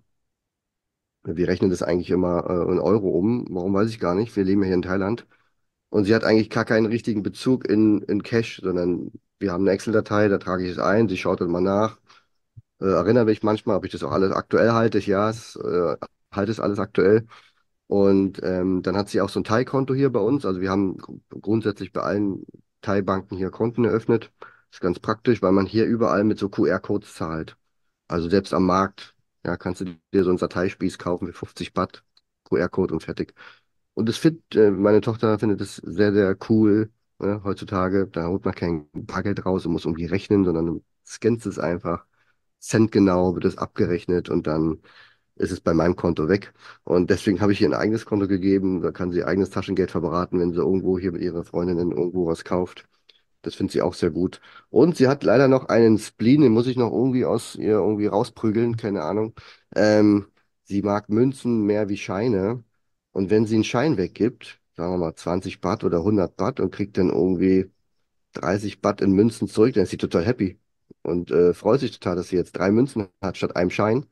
Wir rechnen das eigentlich immer äh, in Euro um. Warum weiß ich gar nicht. Wir leben ja hier in Thailand. Und sie hat eigentlich gar keinen richtigen Bezug in, in Cash, sondern wir haben eine Excel-Datei, da trage ich es ein, sie schaut dann mal nach, äh, erinnere mich manchmal, ob ich das auch alles aktuell halte. Ich, ja, es, äh, halte es alles aktuell. Und ähm, dann hat sie auch so ein Thai-Konto hier bei uns. Also wir haben gr- grundsätzlich bei allen Thai-Banken hier Konten eröffnet. Ist ganz praktisch, weil man hier überall mit so Q R-Codes zahlt. Also selbst am Markt, ja, kannst du dir so einen Sateispieß kaufen für fünfzig Baht, Q R-Code und fertig. Und das findet, äh, meine Tochter findet das sehr, sehr cool, ne, heutzutage. Da holt man kein Bargeld raus und muss irgendwie rechnen, sondern du scannst es einfach. Centgenau wird es abgerechnet und dann ist es bei meinem Konto weg. Und deswegen habe ich ihr ein eigenes Konto gegeben. Da kann sie ihr eigenes Taschengeld verbraten, wenn sie irgendwo hier mit ihrer Freundin irgendwo was kauft. Das findet sie auch sehr gut. Und sie hat leider noch einen Spleen, den muss ich noch irgendwie aus ihr irgendwie rausprügeln, keine Ahnung. Ähm, sie mag Münzen mehr wie Scheine. Und wenn sie einen Schein weggibt, sagen wir mal zwanzig Baht oder hundert Baht und kriegt dann irgendwie dreißig Baht in Münzen zurück, dann ist sie total happy und äh, freut sich total, dass sie jetzt drei Münzen hat statt einem Schein.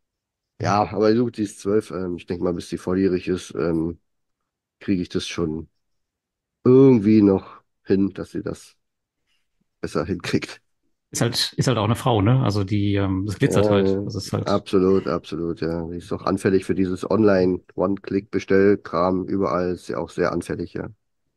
Ja, aber gut, sie ist zwölf. Ähm, ich denke mal, bis sie volljährig ist, ähm, kriege ich das schon irgendwie noch hin, dass sie das besser hinkriegt. Ist halt, ist halt auch eine Frau, ne? Also die, ähm, das glitzert Ja, halt. ja, Das ist halt, absolut, absolut, ja. Sie ist auch anfällig für dieses Online-One-Click-Bestellkram. Überall ist sie auch sehr anfällig, ja.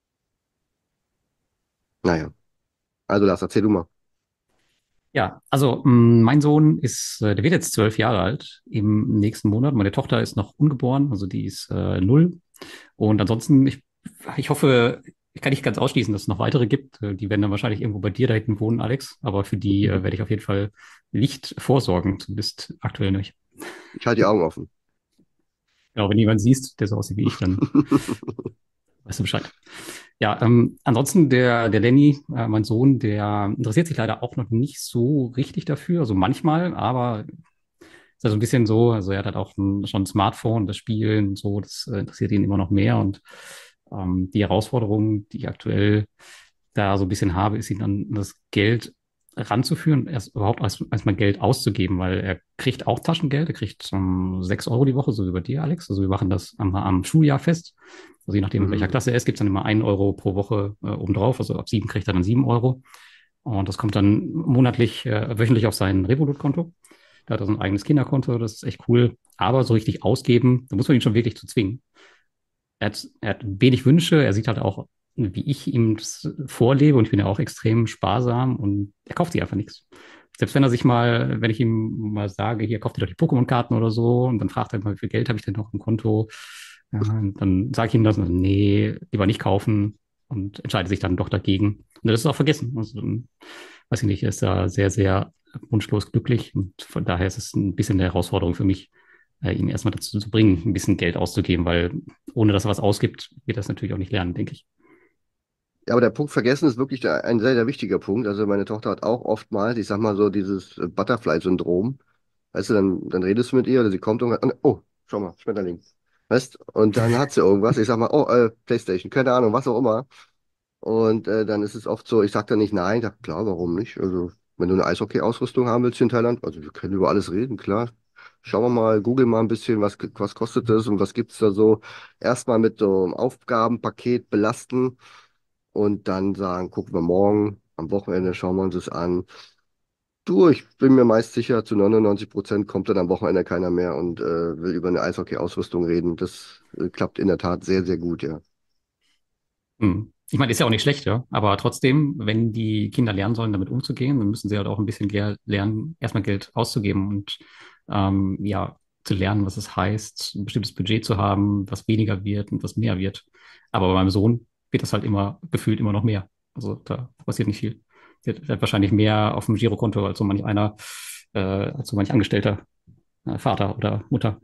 Naja, also Lars, erzähl du mal. ja, also mh, mein Sohn ist, äh, der wird jetzt zwölf Jahre alt im nächsten Monat. Meine Tochter ist noch ungeboren, also die ist äh, null. Und ansonsten, ich, ich hoffe, ich kann nicht ganz ausschließen, dass es noch weitere gibt. Äh, Die werden dann wahrscheinlich irgendwo bei dir da hinten wohnen, Alex. Aber für die äh, werde ich auf jeden Fall Licht vorsorgen, zumindest aktuell nicht. Ich halte die Augen offen. Genau, wenn jemand siehst, der so aussieht wie ich, dann weißt du Bescheid. Ja, ähm, ansonsten der, der Lenny, äh, mein Sohn, der interessiert sich leider auch noch nicht so richtig dafür. Also manchmal, aber ist also ein bisschen so, also er hat halt auch ein, schon ein Smartphone, das Spielen und so, das äh, interessiert ihn immer noch mehr. Und ähm, die Herausforderung, die ich aktuell da so ein bisschen habe, ist ihn an das Geld ranzuführen, erst überhaupt erst, erstmal Geld auszugeben, weil er kriegt auch Taschengeld, er kriegt um, sechs Euro die Woche, so wie bei dir, Alex. Also wir machen das am, am Schuljahr fest. Also je nachdem, in welcher Mhm. Klasse er ist, gibt es dann immer einen Euro pro Woche äh, obendrauf. Also ab sieben kriegt er dann sieben Euro. Und das kommt dann monatlich, äh, wöchentlich auf sein Revolut-Konto. Da hat er so ein eigenes Kinderkonto, das ist echt cool. Aber so richtig ausgeben, da muss man ihn schon wirklich zu zwingen. Er hat, er hat wenig Wünsche, er sieht halt auch, wie ich ihm das vorlebe und ich bin ja auch extrem sparsam und er kauft sich einfach nichts. Selbst wenn er sich mal, wenn ich ihm mal sage, hier kauft ihr doch die Pokémon-Karten oder so und dann fragt er mal, wie viel Geld habe ich denn noch im Konto? Ja, und dann sage ich ihm das und dann, nee, lieber nicht kaufen und entscheidet sich dann doch dagegen. Und das ist auch vergessen. Also, dann, weiß ich nicht, er ist da sehr, sehr wunschlos glücklich und von daher ist es ein bisschen eine Herausforderung für mich, äh, ihn erstmal dazu zu bringen, ein bisschen Geld auszugeben, weil ohne dass er was ausgibt, wird er das natürlich auch nicht lernen, denke ich. Ja, aber der Punkt vergessen ist wirklich der, ein sehr, sehr wichtiger Punkt. Also meine Tochter hat auch oftmals, ich sag mal so, dieses äh, Butterfly-Syndrom. Weißt du, dann, dann redest du mit ihr oder sie kommt und oh, schau mal, Schmetterling. weißt, und dann hat sie irgendwas. Ich sag mal, oh, äh, PlayStation, keine Ahnung, was auch immer. Und äh, dann ist es oft so, ich sag dann nicht nein, ich sag, klar, warum nicht? Also, wenn du eine Eishockey-Ausrüstung haben willst hier in Thailand, also wir können über alles reden, klar. Schauen wir mal, google mal ein bisschen, was, was kostet das und was gibt's da so. Erstmal mit so einem Aufgabenpaket belasten und dann sagen, gucken wir morgen, am Wochenende schauen wir uns das an. Du, ich bin mir meist sicher, zu neunundneunzig Prozent kommt dann am Wochenende keiner mehr und äh, will über eine Eishockey-Ausrüstung reden. Das äh, klappt in der Tat sehr, sehr gut, ja. Hm. Ich meine, ist ja auch nicht schlecht, ja. Aber trotzdem, wenn die Kinder lernen sollen, damit umzugehen, dann müssen sie halt auch ein bisschen ger- lernen, erstmal Geld auszugeben und ähm, ja, zu lernen, was es heißt, ein bestimmtes Budget zu haben, was weniger wird und was mehr wird. Aber bei meinem Sohn wird das halt immer gefühlt immer noch mehr. Also da passiert nicht viel. Der hat hat wahrscheinlich mehr auf dem Girokonto als so manch einer, äh, als so manch Angestellter, äh, Vater oder Mutter.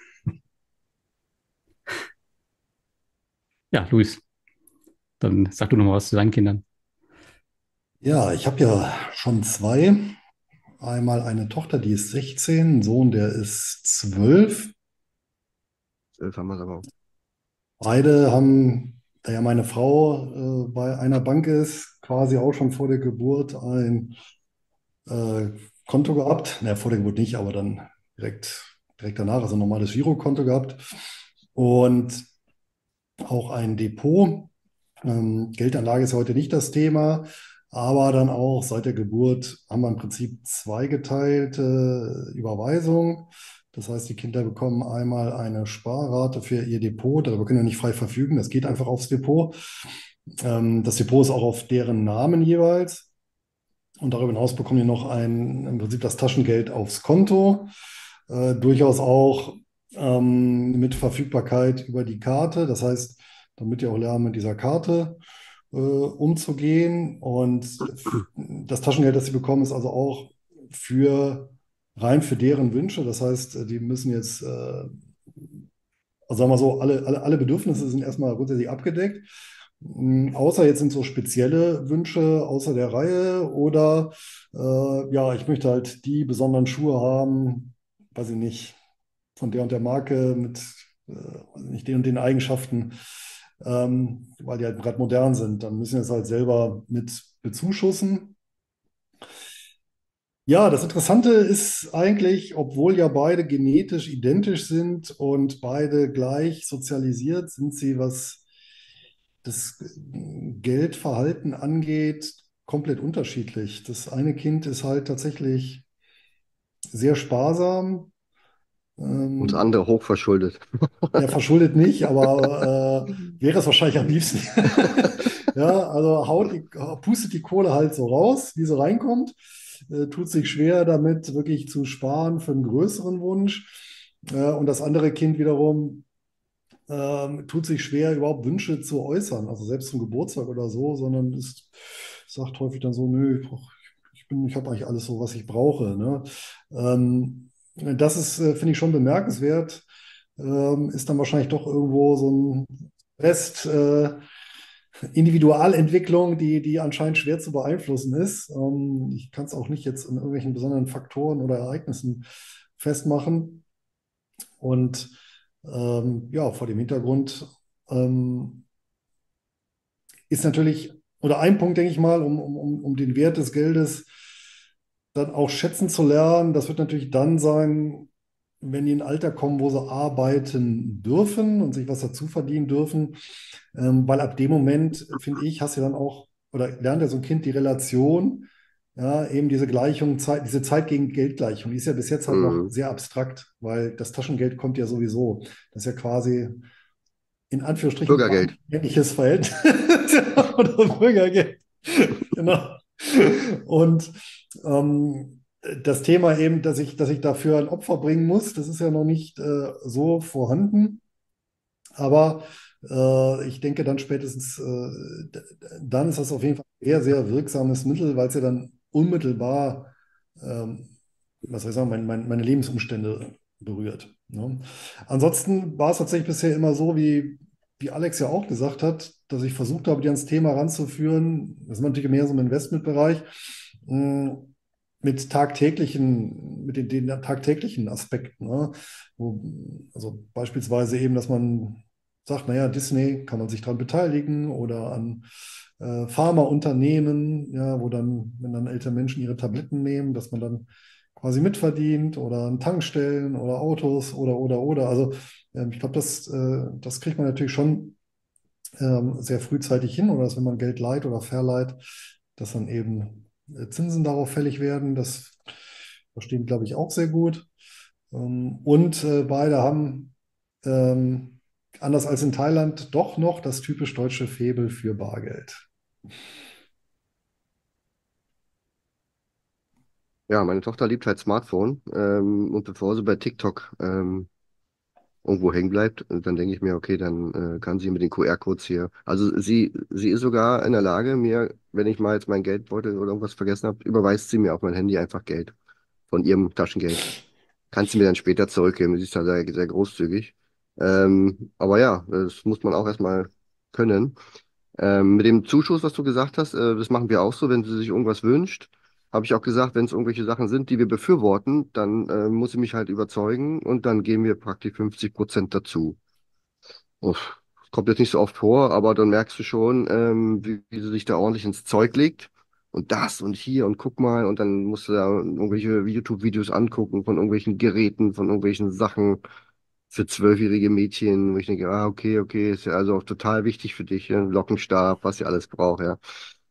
Ja, Luis, dann sag du noch mal was zu deinen Kindern. Ja, ich habe ja schon zwei. Einmal eine Tochter, die ist sechzehn, ein Sohn, der ist zwölf. Zwölf haben wir es aber auch. Beide haben, da ja meine Frau äh, bei einer Bank ist, quasi auch schon vor der Geburt ein äh, Konto gehabt. Naja, vor der Geburt nicht, aber dann direkt, direkt danach, also ein normales Girokonto gehabt. Und auch ein Depot. Ähm, Geldanlage ist heute nicht das Thema, aber dann auch seit der Geburt haben wir im Prinzip zweigeteilte Überweisung. Das heißt, die Kinder bekommen einmal eine Sparrate für ihr Depot. Darüber können wir nicht frei verfügen. Das geht einfach aufs Depot. Ähm, das Depot ist auch auf deren Namen jeweils. Und darüber hinaus bekommen die noch ein, im Prinzip das Taschengeld aufs Konto. Äh, durchaus auch ähm, mit Verfügbarkeit über die Karte. Das heißt, damit die auch lernen, mit dieser Karte äh, umzugehen. Und das Taschengeld, das sie bekommen, ist also auch für rein für deren Wünsche. Das heißt, die müssen jetzt, äh, also sagen wir so, alle, alle, alle Bedürfnisse sind erstmal grundsätzlich abgedeckt. Mm, Außer jetzt sind so spezielle Wünsche außer der Reihe oder äh, ja, ich möchte halt die besonderen Schuhe haben, weiß ich nicht, von der und der Marke mit äh, weiß ich nicht den und den Eigenschaften, ähm, weil die halt gerade modern sind. Dann müssen wir es halt selber mit bezuschussen. Ja, das Interessante ist eigentlich, obwohl ja beide genetisch identisch sind und beide gleich sozialisiert, sind sie, was das Geldverhalten angeht, komplett unterschiedlich. Das eine Kind ist halt tatsächlich sehr sparsam. Und das Ähm, andere hochverschuldet. Er verschuldet nicht, aber äh, wäre es wahrscheinlich am liebsten. Ja, also haut die, pustet die Kohle halt so raus, wie sie reinkommt, äh, tut sich schwer damit, wirklich zu sparen für einen größeren Wunsch. Äh, und das andere Kind wiederum ähm, tut sich schwer, überhaupt Wünsche zu äußern, also selbst zum Geburtstag oder so, sondern ist, sagt häufig dann so, nö, ich, brauch- ich bin, ich habe eigentlich alles so, was ich brauche. Ne? Ähm, Das ist, äh, finde ich, schon bemerkenswert. Ähm, ist dann wahrscheinlich doch irgendwo so ein Rest äh, Individualentwicklung, die, die anscheinend schwer zu beeinflussen ist. Ähm, ich kann es auch nicht jetzt in irgendwelchen besonderen Faktoren oder Ereignissen festmachen. Und ähm, ja, vor dem Hintergrund ähm, ist natürlich, oder ein Punkt, denke ich mal, um, um, um um den Wert des Geldes dann auch schätzen zu lernen, das wird natürlich dann sein, wenn die in ein Alter kommen, wo sie arbeiten dürfen und sich was dazu verdienen dürfen. Ähm, weil ab dem Moment, finde ich, hast du dann auch, oder lernt ja so ein Kind die Relation, ja, eben diese Gleichung, Zeit, diese Zeit gegen Geldgleichung, die ist ja bis jetzt halt noch Mhm. sehr abstrakt, weil das Taschengeld kommt ja sowieso. Das ist ja quasi in Anführungsstrichen Bürgergeld. bankmännliches Verhältnis oder Bürgergeld. Genau. Und ähm, das Thema eben, dass ich, dass ich dafür ein Opfer bringen muss, das ist ja noch nicht äh, so vorhanden. Aber äh, ich denke dann spätestens, äh, d- dann ist das auf jeden Fall ein sehr, sehr wirksames Mittel, weil es ja dann unmittelbar, ähm, was soll ich sagen, mein, mein, meine Lebensumstände berührt. Ne? Ansonsten war es tatsächlich bisher immer so, wie, wie Alex ja auch gesagt hat, dass ich versucht habe, die ans Thema ranzuführen. Das ist natürlich mehr so im Investmentbereich. mh, mit tagtäglichen, mit den, den tagtäglichen Aspekten. Ne? Wo, also beispielsweise eben, dass man sagt, naja, Disney kann man sich daran beteiligen oder an äh, Pharmaunternehmen, ja, wo dann, wenn dann ältere Menschen ihre Tabletten nehmen, dass man dann quasi mitverdient oder an Tankstellen oder Autos oder oder oder. Also ähm, ich glaube, das, äh, das kriegt man natürlich schon ähm, sehr frühzeitig hin oder dass wenn man Geld leiht oder verleiht, dass dann eben äh, Zinsen darauf fällig werden. Das verstehen, glaube ich, auch sehr gut. Ähm, und äh, beide haben ähm, anders als in Thailand doch noch das typisch deutsche Faible für Bargeld. Ja, meine Tochter liebt halt Smartphone. Ähm, und bevor sie bei TikTok ähm, irgendwo hängen bleibt, äh, dann denke ich mir, okay, dann äh, kann sie mit den Q R-Codes hier. Also sie, sie ist sogar in der Lage, mir, wenn ich mal jetzt mein Geldbeutel oder irgendwas vergessen habe, überweist sie mir auf mein Handy einfach Geld von ihrem Taschengeld. Kannst du mir dann später zurückgeben. Sie ist da sehr, sehr großzügig. Ähm, aber ja, das muss man auch erstmal können. Ähm, mit dem Zuschuss, was du gesagt hast, äh, das machen wir auch so, wenn sie sich irgendwas wünscht. Habe ich auch gesagt, wenn es irgendwelche Sachen sind, die wir befürworten, dann äh, muss sie mich halt überzeugen und dann geben wir praktisch fünfzig Prozent dazu. Uff, kommt jetzt nicht so oft vor, aber dann merkst du schon, ähm, wie, wie sie sich da ordentlich ins Zeug legt. Und das und hier und guck mal, und dann musst du da irgendwelche YouTube-Videos angucken von irgendwelchen Geräten, von irgendwelchen Sachen für zwölfjährige Mädchen, wo ich denke, ah, okay, okay, ist ja also auch total wichtig für dich, ja? Lockenstab, was sie alles braucht, ja.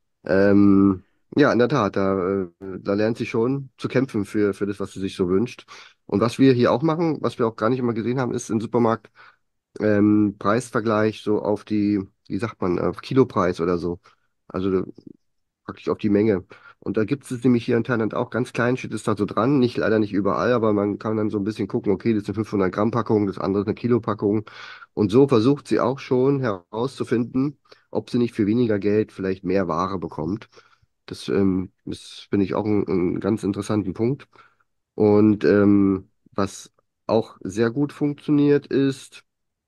Ähm, ja, in der Tat, da, äh, da lernt sie schon zu kämpfen für, für das, was sie sich so wünscht. Und was wir hier auch machen, was wir auch gar nicht immer gesehen haben, ist im Supermarkt ähm, Preisvergleich so auf die, wie sagt man, auf Kilopreis oder so. Also praktisch auf die Menge. Und da gibt es nämlich hier in Thailand auch ganz klein, steht es da so dran, nicht leider nicht überall, aber man kann dann so ein bisschen gucken, okay, das ist eine fünfhundert Gramm Packung, das andere ist eine Kilopackung. Und so versucht sie auch schon herauszufinden, ob sie nicht für weniger Geld vielleicht mehr Ware bekommt. Das, ähm, das finde ich auch einen, einen ganz interessanten Punkt. Und ähm, was auch sehr gut funktioniert ist,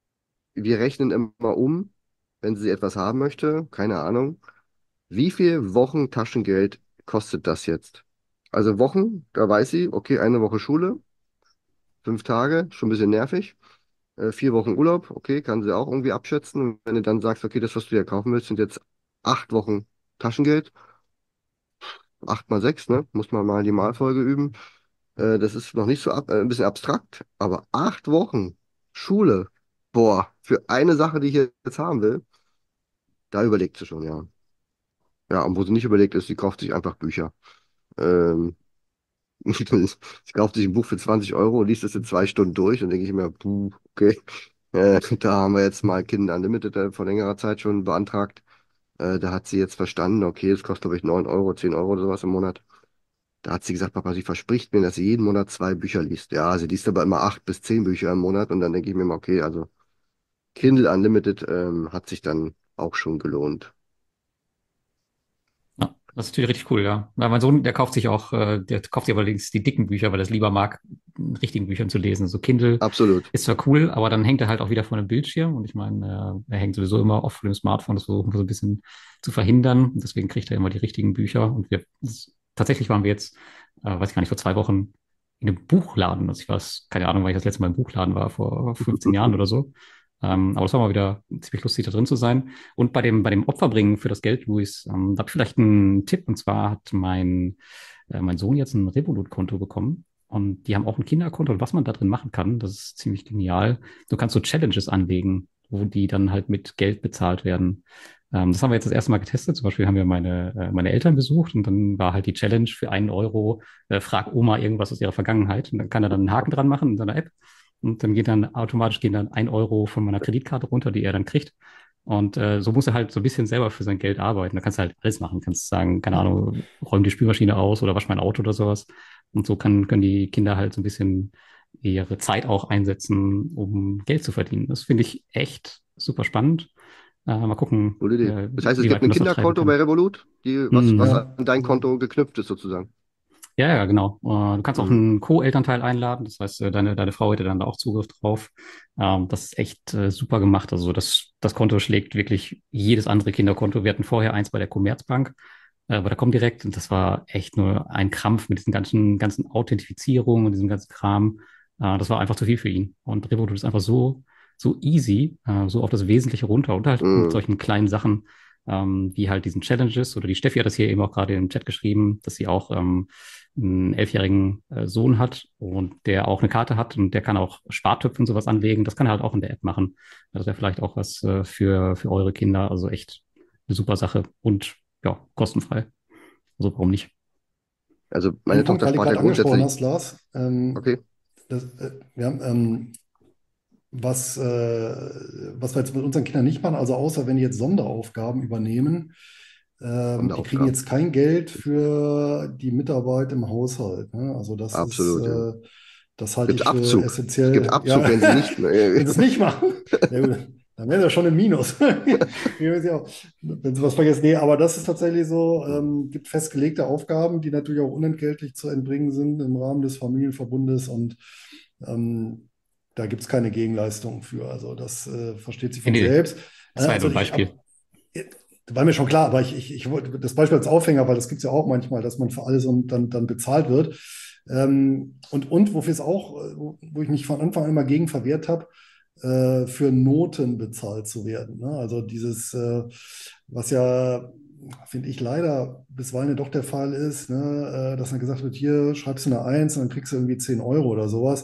wir rechnen immer um, wenn sie etwas haben möchte, keine Ahnung, wie viel Wochen Taschengeld kostet das jetzt? Also Wochen, da weiß sie, okay, eine Woche Schule, fünf Tage, schon ein bisschen nervig. Äh, vier Wochen Urlaub, okay, kann sie auch irgendwie abschätzen. Und wenn du dann sagst, okay, das, was du dir kaufen willst, sind jetzt acht Wochen Taschengeld, acht mal sechs, ne? Muss man mal die Malfolge üben. Äh, das ist noch nicht so ab, äh, ein bisschen abstrakt, aber acht Wochen Schule, boah, für eine Sache, die ich jetzt haben will, da überlegt sie schon, ja. Ja, und wo sie nicht überlegt ist, sie kauft sich einfach Bücher. Ähm, sie kauft sich ein Buch für zwanzig Euro und liest es in zwei Stunden durch und denke ich mir, puh, okay, äh, da haben wir jetzt mal Kinder Unlimited äh, vor längerer Zeit schon beantragt. Äh, da hat sie jetzt verstanden, okay, es kostet, glaube ich, neun Euro, zehn Euro oder sowas im Monat. Da hat sie gesagt, Papa, sie verspricht mir, dass sie jeden Monat zwei Bücher liest. Ja, sie liest aber immer acht bis zehn Bücher im Monat und dann denke ich mir mal, okay, also Kindle Unlimited ähm, hat sich dann auch schon gelohnt. Ja, das ist natürlich richtig cool, ja. Weil mein Sohn, der kauft sich auch, äh, der kauft sich allerdings die dicken Bücher, weil er es lieber mag, in richtigen Büchern zu lesen. So Kindle Absolut. ist zwar cool, aber dann hängt er halt auch wieder vor einem Bildschirm. Und ich meine, äh, er hängt sowieso immer oft vor dem Smartphone, das versuchen wir so ein bisschen zu verhindern. Und deswegen kriegt er immer die richtigen Bücher. Und wir, das, tatsächlich waren wir jetzt, äh, weiß ich gar nicht, vor zwei Wochen in einem Buchladen. Also ich weiß, keine Ahnung, weil ich das letzte Mal im Buchladen war, vor fünfzehn Jahren oder so. Ähm, aber es war mal wieder ziemlich lustig, da drin zu sein. Und bei dem, bei dem Opferbringen für das Geld, Luis, ähm, da habe ich vielleicht einen Tipp. Und zwar hat mein, äh, mein Sohn jetzt ein Revolut-Konto bekommen. Und die haben auch ein Kinderkonto. Und was man da drin machen kann, das ist ziemlich genial. Du kannst so Challenges anlegen, wo die dann halt mit Geld bezahlt werden. Ähm, das haben wir jetzt das erste Mal getestet. Zum Beispiel haben wir meine, äh, meine Eltern besucht und dann war halt die Challenge für einen Euro, äh, frag Oma irgendwas aus ihrer Vergangenheit. Und dann kann er dann einen Haken dran machen in seiner App. Und dann geht dann automatisch gehen dann ein Euro von meiner Kreditkarte runter, die er dann kriegt. Und äh, so muss er halt so ein bisschen selber für sein Geld arbeiten. Da kannst du halt alles machen. Kannst sagen, keine Ahnung, räum die Spülmaschine aus oder wasch mein Auto oder sowas. Und so kann, können die Kinder halt so ein bisschen ihre Zeit auch einsetzen, um Geld zu verdienen. Das finde ich echt super spannend. Äh, mal gucken, Gute Idee. äh, Das heißt, es wie gibt weit man ein das noch treiben Kinderkonto bei kann. Revolut, die, was, Hm. was Ja, an dein Konto geknüpft ist sozusagen. Ja, ja, genau. Äh, Du kannst auch Mhm. einen Co-Elternteil einladen. Das heißt, äh, deine, deine Frau hätte dann da auch Zugriff drauf. Ähm, Das ist echt äh, super gemacht. Also das, das Konto schlägt wirklich jedes andere Kinderkonto. Wir hatten vorher eins bei der Commerzbank. äh, aber da kommt direkt, und das war echt nur ein Krampf mit diesen ganzen, ganzen Authentifizierungen und diesem ganzen Kram. Äh, das war einfach zu viel für ihn. Und Revolut ist einfach so, so easy, äh, so auf das Wesentliche runter und halt mit Mhm. solchen kleinen Sachen, ähm, wie halt diesen Challenges, oder die Steffi hat das hier eben auch gerade im Chat geschrieben, dass sie auch ähm, einen elfjährigen äh, Sohn hat und der auch eine Karte hat und der kann auch Spartöpfe und sowas anlegen. Das kann er halt auch in der App machen. Das wäre vielleicht auch was äh, für, für eure Kinder. Also echt eine super Sache und ja, kostenfrei. Also warum nicht? Also Ein meine Punkt, Tochter weil du spart ja gerade angesprochen grundsätzlich. hast, Lars, ähm, Okay, das, äh, ja, ähm, was, äh, was wir jetzt mit unseren Kindern nicht machen, also außer wenn die jetzt Sonderaufgaben übernehmen, ähm, die kriegen Sonderaufgaben. jetzt kein Geld für die Mitarbeit im Haushalt. Ne? Also das ist, Absolut, ja. äh, das halte Gibt's ich für Abzug? Es gibt essentiell. Abzug, Ja, wenn sie nicht. Äh, wenn sie es nicht machen, ja gut, dann wären sie ja schon im Minus. Ich weiß ja auch, wenn sie was vergessen. Nee, aber das ist tatsächlich so, ähm, gibt festgelegte Aufgaben, die natürlich auch unentgeltlich zu entbringen sind im Rahmen des Familienverbundes und ähm, da gibt es keine Gegenleistung für. Also das äh, versteht sich Nee, von nee, selbst. Äh, das war ja also nur ein ich Beispiel. habe war mir schon klar, aber ich, ich, ich wollte das Beispiel als Aufhänger, weil das gibt es ja auch manchmal, dass man für alles und dann, dann bezahlt wird. Ähm, und, und wofür es auch, äh, wo, wo ich mich von Anfang an immer gegen verwehrt habe, äh, für Noten bezahlt zu werden. Ne? Also dieses, äh, was ja, finde ich, leider bisweilen ja doch der Fall ist, ne? Äh, dass dann gesagt wird, hier schreibst du eine Eins und dann kriegst du irgendwie zehn Euro oder sowas.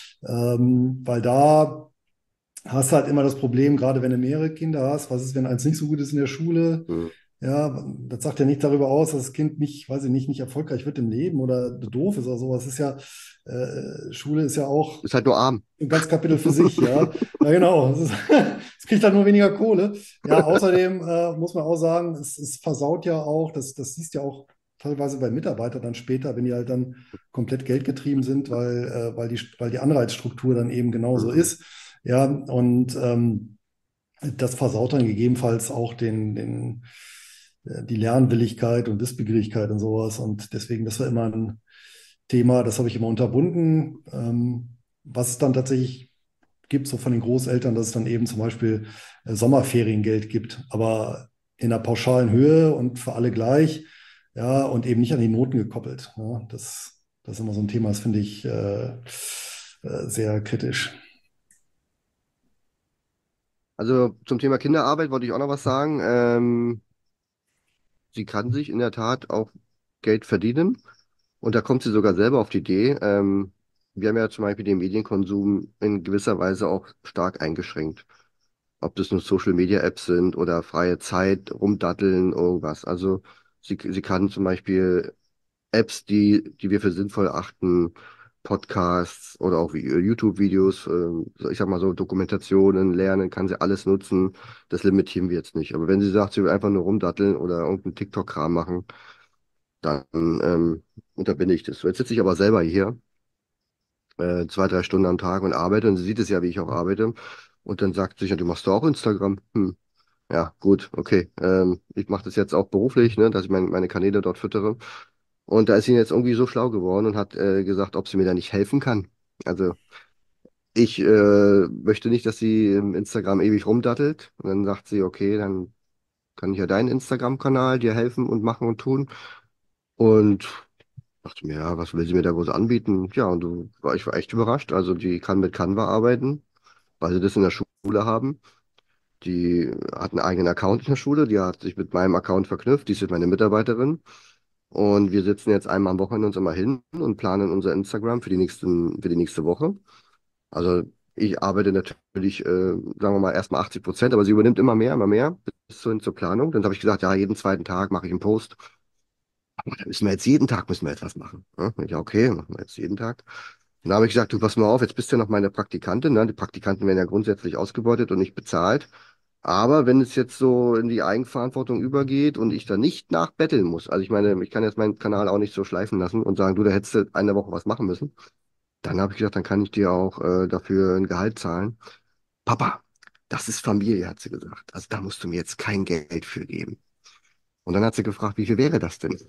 Ähm, weil da hast du halt immer das Problem, gerade wenn du mehrere Kinder hast, was ist, wenn eins nicht so gut ist in der Schule? hm. Ja, das sagt ja nicht darüber aus, dass das Kind nicht, weiß ich nicht, nicht erfolgreich wird im Leben oder doof ist oder sowas. Es ist ja, äh, Schule ist ja auch Ist halt nur arm. ein ganz Kapitel für sich, ja. Ja, genau. Es ist, es kriegt halt nur weniger Kohle. Ja, außerdem äh, muss man auch sagen, es, es versaut ja auch, das, das siehst du ja auch teilweise bei Mitarbeitern dann später, wenn die halt dann komplett geldgetrieben sind, weil, äh, weil die, weil die Anreizstruktur dann eben genauso Mhm. ist. Ja, und ähm, das versaut dann gegebenenfalls auch den, den, äh, die Lernwilligkeit und Wissbegierigkeit und sowas. Und deswegen, das war immer ein Thema, das habe ich immer unterbunden. Ähm, was es dann tatsächlich gibt, so von den Großeltern, dass es dann eben zum Beispiel äh, Sommerferiengeld gibt, aber in einer pauschalen Höhe und für alle gleich, ja, und eben nicht an die Noten gekoppelt. Ja, das, das ist immer so ein Thema, das finde ich äh, äh, sehr kritisch. Also zum Thema Kinderarbeit wollte ich auch noch was sagen. Ähm, sie kann sich in der Tat auch Geld verdienen. Und da kommt sie sogar selber auf die Idee. Ähm, wir haben ja zum Beispiel den Medienkonsum in gewisser Weise auch stark eingeschränkt. Ob das nur Social Media Apps sind oder freie Zeit, rumdatteln, irgendwas. Also sie, sie kann zum Beispiel Apps, die, die wir für sinnvoll achten, Podcasts oder auch wie- YouTube-Videos, ähm, so ich sag mal so Dokumentationen, Lernen, kann sie alles nutzen. Das limitieren wir jetzt nicht. Aber wenn sie sagt, sie will einfach nur rumdatteln oder irgendeinen TikTok-Kram machen, dann ähm, unterbinde ich das. So, jetzt sitze ich aber selber hier, äh, zwei, drei Stunden am Tag und arbeite und sie sieht es ja, wie ich auch arbeite. Und dann sagt sie, ja, du machst doch auch Instagram. Hm. Ja, gut, okay. Ähm, ich mache das jetzt auch beruflich, ne, dass ich mein, meine Kanäle dort füttere. Und da ist sie jetzt irgendwie so schlau geworden und hat äh, gesagt, ob sie mir da nicht helfen kann. Also ich äh, möchte nicht, dass sie im Instagram ewig rumdattelt. Und dann sagt sie, okay, dann kann ich ja deinen Instagram-Kanal dir helfen und machen und tun. Und dachte mir, ja, was will sie mir da groß anbieten? Ja, und du, war, ich war echt überrascht. Also die kann mit Canva arbeiten, weil sie das in der Schule haben. Die hat einen eigenen Account in der Schule, die hat sich mit meinem Account verknüpft, die ist jetzt meine Mitarbeiterin. Und wir sitzen jetzt einmal am Wochenende uns immer hin und planen unser Instagram für die nächsten, für die nächste Woche. Also ich arbeite natürlich, äh, sagen wir mal, erstmal achtzig Prozent, aber sie übernimmt immer mehr, immer mehr bis hin zur Planung. Dann habe ich gesagt, ja, jeden zweiten Tag mache ich einen Post. Aber da müssen wir jetzt jeden Tag müssen wir etwas machen. Ja, ja, okay, machen wir jetzt jeden Tag. Dann habe ich gesagt, du pass mal auf, jetzt bist du ja noch meine Praktikantin. Ne? Die Praktikanten werden ja grundsätzlich ausgebeutet und nicht bezahlt. Aber wenn es jetzt so in die Eigenverantwortung übergeht und ich da nicht nachbetteln muss, also ich meine, ich kann jetzt meinen Kanal auch nicht so schleifen lassen und sagen, du, da hättest du eine Woche was machen müssen. Dann habe ich gesagt, dann kann ich dir auch äh, dafür ein Gehalt zahlen. Papa, das ist Familie, hat sie gesagt. Also da musst du mir jetzt kein Geld für geben. Und dann hat sie gefragt, wie viel wäre das denn?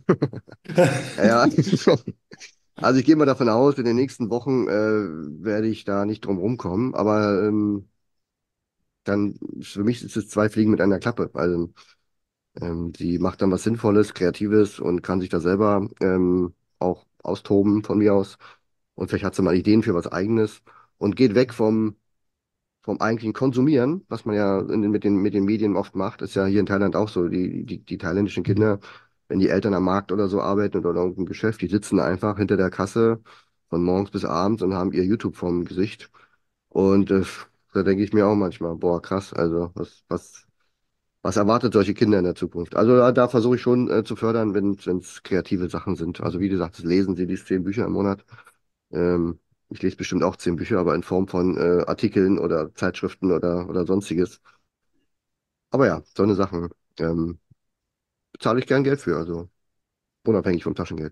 Ja, also ich gehe mal davon aus, in den nächsten Wochen äh, werde ich da nicht drum rumkommen, aber ähm, dann für mich ist es zwei Fliegen mit einer Klappe. Also Ähm, sie macht dann was Sinnvolles, Kreatives und kann sich da selber ähm, auch austoben von mir aus. Und vielleicht hat sie mal Ideen für was Eigenes und geht weg vom, vom eigentlichen Konsumieren, was man ja in, den- mit den, mit den Medien oft macht. Ist ja hier in Thailand auch so. Die, die, die thailändischen Kinder, wenn die Eltern am Markt oder so arbeiten oder in irgendeinem Geschäft, die sitzen einfach hinter der Kasse von morgens bis abends und haben ihr YouTube vorm Gesicht. Und äh, da denke ich mir auch manchmal, boah, krass, also was, was, was erwartet solche Kinder in der Zukunft? Also da, da versuche ich schon äh, zu fördern, wenn es kreative Sachen sind. Also wie du sagst, lesen sie die zehn Bücher im Monat. Ähm, Ich lese bestimmt auch zehn Bücher, aber in Form von äh, Artikeln oder Zeitschriften oder, oder sonstiges. Aber ja, so eine Sachen ähm, bezahle ich gern Geld für, also unabhängig vom Taschengeld.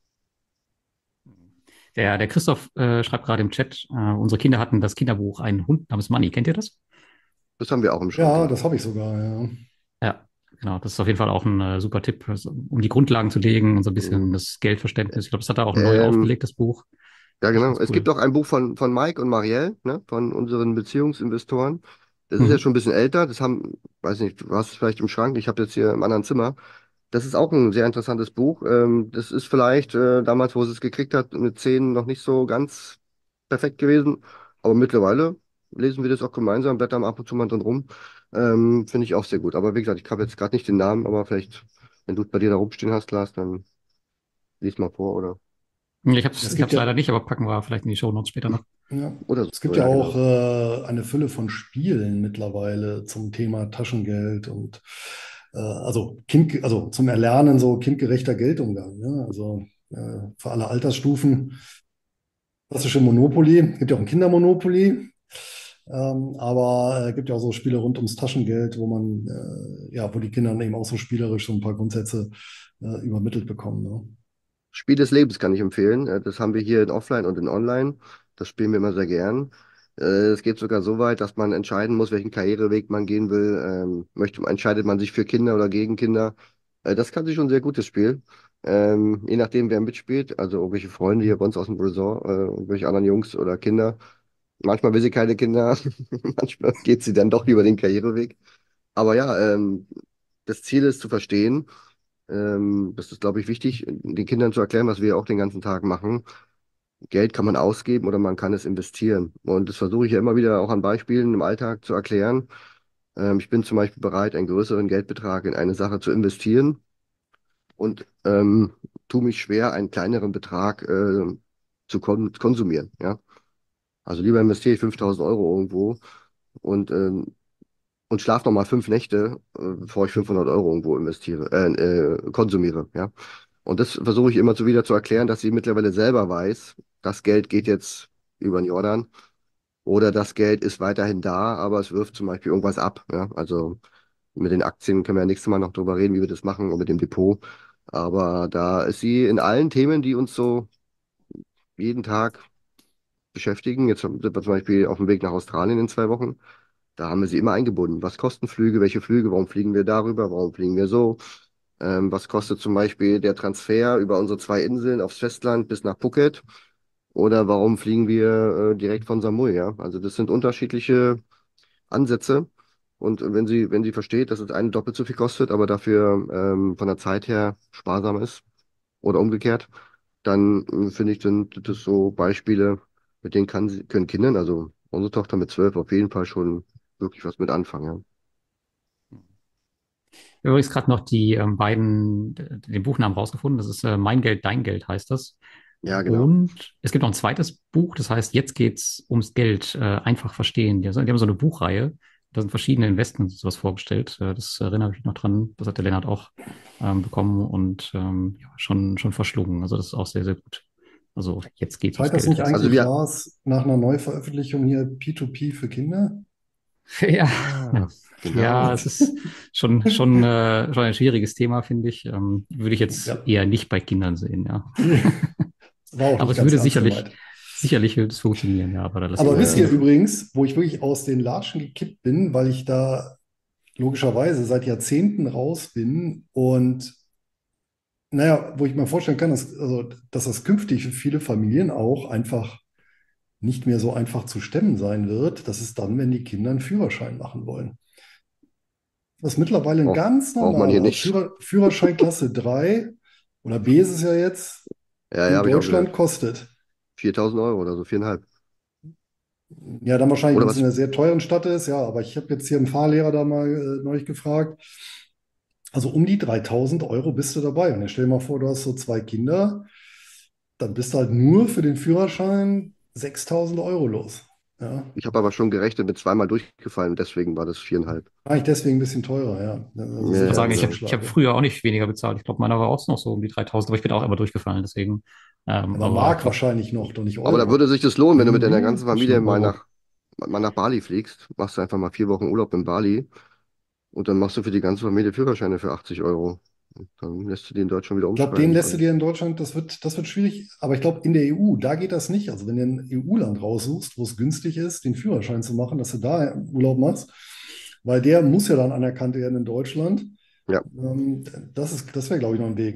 Der, der Christoph äh, schreibt gerade im Chat, äh, unsere Kinder hatten das Kinderbuch Ein Hund namens Manny. Kennt ihr das? Das haben wir auch im Schrank, Ja, ja. das habe ich sogar, ja. Ja, genau. Das ist auf jeden Fall auch ein äh, super Tipp, also, um die Grundlagen zu legen und so ein bisschen Mhm. das Geldverständnis. Ich glaube, das hat er auch neu Ähm, aufgelegt, das Buch. Ja, Echt genau. ganz Es gibt cool. auch ein Buch von, von Mike und Marielle, ne, von unseren Beziehungsinvestoren. Das ist ja Mhm. schon ein bisschen älter. Das haben, weiß nicht, du hast es vielleicht im Schrank. Ich habe jetzt hier im anderen Zimmer. Das ist auch ein sehr interessantes Buch. Ähm, das ist vielleicht äh, damals, wo sie es gekriegt hat, mit zehn noch nicht so ganz perfekt gewesen. Aber mittlerweile lesen wir das auch gemeinsam, blättern ab und zu mal drin rum. Ähm, finde ich auch sehr gut. Aber wie gesagt, ich habe jetzt gerade nicht den Namen, aber vielleicht, wenn du es bei dir da rumstehen hast, Lars, dann lies mal vor oder, Ich habe es Es ich gibt hab's ja, leider nicht, aber packen wir vielleicht in die Shownotes später noch. ja, oder es so. gibt ja Ja, auch genau. äh, eine Fülle von Spielen mittlerweile zum Thema Taschengeld und äh, also Kind, also zum Erlernen so kindgerechter Geldumgang. Ne? Also äh, für alle Altersstufen. Klassische Monopoly, gibt ja auch ein Kindermonopoly, ähm, aber es gibt ja auch so Spiele rund ums Taschengeld, wo man, äh, ja, wo die Kinder dann eben auch so spielerisch so ein paar Grundsätze äh, übermittelt bekommen. Ne? Spiel des Lebens kann ich empfehlen. Äh, Das haben wir hier in Offline und in Online. Das spielen wir immer sehr gern. Äh, Es geht sogar so weit, dass man entscheiden muss, welchen Karriereweg man gehen will. Ähm, möchte, entscheidet man sich für Kinder oder gegen Kinder? Äh, Das kann sich schon ein sehr gutes Spiel. Ähm, je nachdem, wer mitspielt, also irgendwelche Freunde hier bei uns aus dem Resort, äh, irgendwelche anderen Jungs oder Kinder. Manchmal will sie keine Kinder, manchmal geht sie dann doch über den Karriereweg. Aber ja, ähm, das Ziel ist zu verstehen, ähm, das ist, glaube ich, wichtig, den Kindern zu erklären, was wir auch den ganzen Tag machen. Geld kann man ausgeben oder man kann es investieren. Und das versuche ich ja immer wieder auch an Beispielen im Alltag zu erklären. Ähm, ich bin zum Beispiel bereit, einen größeren Geldbetrag in eine Sache zu investieren und ähm, tue mich schwer, einen kleineren Betrag äh, zu kon konsumieren. Ja? Also lieber investiere ich fünftausend Euro irgendwo und ähm, und schlaf noch mal fünf Nächte, äh, bevor ich fünfhundert Euro irgendwo investiere, äh, äh, konsumiere, ja. Und das versuche ich immer so wieder zu erklären, dass sie mittlerweile selber weiß, das Geld geht jetzt über den Jordan oder das Geld ist weiterhin da, aber es wirft zum Beispiel irgendwas ab, ja. Also mit den Aktien können wir ja nächstes Mal noch drüber reden, wie wir das machen und mit dem Depot. Aber da ist sie in allen Themen, die uns so jeden Tag beschäftigen. Jetzt sind wir zum Beispiel auf dem Weg nach Australien in zwei Wochen. Da haben wir sie immer eingebunden. Was kosten Flüge? Welche Flüge? Warum fliegen wir darüber? Warum fliegen wir so? Ähm, was kostet zum Beispiel der Transfer über unsere zwei Inseln aufs Festland bis nach Phuket? Oder warum fliegen wir äh, direkt von Samui? Ja? Also das sind unterschiedliche Ansätze. Und wenn sie, wenn sie versteht, dass das eine doppelt so viel kostet, aber dafür ähm, von der Zeit her sparsam ist oder umgekehrt, dann äh, finde ich, sind das so Beispiele, mit denen kann sie, können Kindern, also unsere Tochter mit zwölf auf jeden Fall schon wirklich was mit anfangen. Übrigens gerade noch die ähm, beiden, äh, den Buchnamen rausgefunden. Das ist äh, Mein Geld, Dein Geld heißt das. Ja, ja, genau. Und es gibt noch ein zweites Buch, das heißt Jetzt geht's ums Geld, äh, einfach verstehen. Die, die haben so eine Buchreihe. Da sind verschiedene Investments und sowas vorgestellt. Äh, das erinnere ich mich noch dran. Das hat der Lennart auch ähm, bekommen und ähm, ja, schon, schon verschlungen. Also das ist auch sehr, sehr gut. Also jetzt geht's ums Schreit das Geld nicht heißt Also das. eigentlich, wir, Lars, nach einer Neuveröffentlichung hier P zwei P für Kinder? Ja, ah, ja, genau. es ist schon, schon, äh, schon ein schwieriges Thema, finde ich. Ähm, würde ich jetzt Ja, eher nicht bei Kindern sehen, ja. war auch Aber nicht es ganz würde ernst sicherlich, gemeint. sicherlich würde es funktionieren, ja, aber da lasse ich Aber mal wisst Ja. ihr Kinder. übrigens, wo ich wirklich aus den Latschen gekippt bin, weil ich da logischerweise seit Jahrzehnten raus bin und naja, wo ich mir vorstellen kann, dass, also, dass das künftig für viele Familien auch einfach nicht mehr so einfach zu stemmen sein wird, das ist dann, wenn die Kinder einen Führerschein machen wollen. was mittlerweile ein Braucht, ganz braucht man hier normaler nicht. Führer, Führerschein Klasse drei oder B ist es ja jetzt Ja, ja, in habe ich auch Deutschland gehört. kostet. viertausend Euro oder so, viereinhalb. Ja, dann wahrscheinlich, Oder wenn es in was? einer sehr teuren Stadt ist, ja, aber ich habe jetzt hier einen Fahrlehrer da mal äh, neulich gefragt. Also um die dreitausend Euro bist du dabei. Und jetzt stell dir mal vor, du hast so zwei Kinder, dann bist du halt nur für den Führerschein sechstausend Euro los. Ja, Ich habe aber schon gerechnet mit zweimal durchgefallen, deswegen war das viereinhalb. eigentlich deswegen ein bisschen teurer, ja. Also Ja, Ich würde ja, sicher sagen, ich dieser habe genau. ich hab Umschlag. früher auch nicht weniger bezahlt. Ich glaube, meiner war auch noch so um die dreitausend, aber ich bin auch immer durchgefallen, deswegen. Ähm, Aber aber ich Mark glaube, wahrscheinlich noch, doch nicht Aber da Euro. würde sich das lohnen, wenn du mit deiner ganzen mhm, Familie schon mal Euro. nach, mal nach Bali fliegst. Machst du einfach mal vier Wochen Urlaub in Bali und dann machst du für die ganze Familie Führerscheine für achtzig Euro. Und dann lässt du die in Deutschland wieder Ich glaube, den umschreiben. lässt du Also, dir in Deutschland, das wird, das wird schwierig. Aber ich glaube, in der E U, da geht das nicht. Also wenn du ein E U-Land raussuchst, wo es günstig ist, den Führerschein zu machen, dass du da Urlaub machst, weil der muss ja dann anerkannt werden in Deutschland. ja, Ähm, das ist, das wäre, glaube ich, noch ein Weg.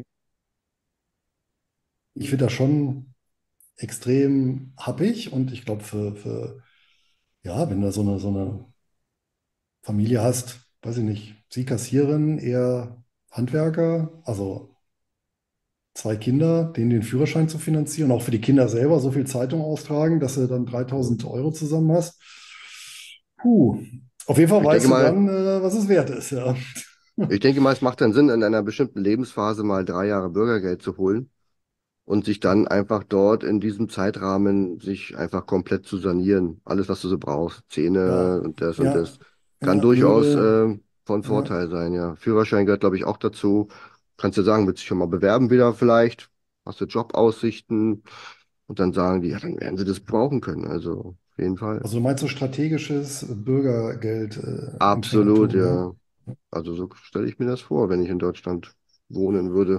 Ich finde das schon extrem happig und ich glaube, für, für, ja, wenn du so eine, so eine Familie hast, weiß ich nicht, sie Kassiererin, eher Handwerker, also zwei Kinder, denen den Führerschein zu finanzieren, auch für die Kinder selber so viel Zeitung austragen, dass du dann dreitausend Euro zusammen hast. Puh, auf jeden Fall ich denke weißt du mal, dann, äh, was es wert ist, ja. ich denke mal, es macht dann Sinn, in einer bestimmten Lebensphase mal drei Jahre Bürgergeld zu holen und sich dann einfach dort in diesem Zeitrahmen sich einfach komplett zu sanieren. Alles, was du so brauchst, Ja, Zähne und das und ja, das, kann ja, durchaus Möbel, äh, von ja. Vorteil sein, ja. Führerschein gehört, glaube ich, auch dazu. Kannst du sagen, willst du dich schon mal bewerben wieder vielleicht? Hast du Jobaussichten? Und dann sagen die, ja, dann werden sie das brauchen können. Also auf jeden Fall. Also du meinst so strategisches Bürgergeld, äh, Absolut, Empfängertum, ja. ja. Also so stelle ich mir das vor, wenn ich in Deutschland wohnen würde.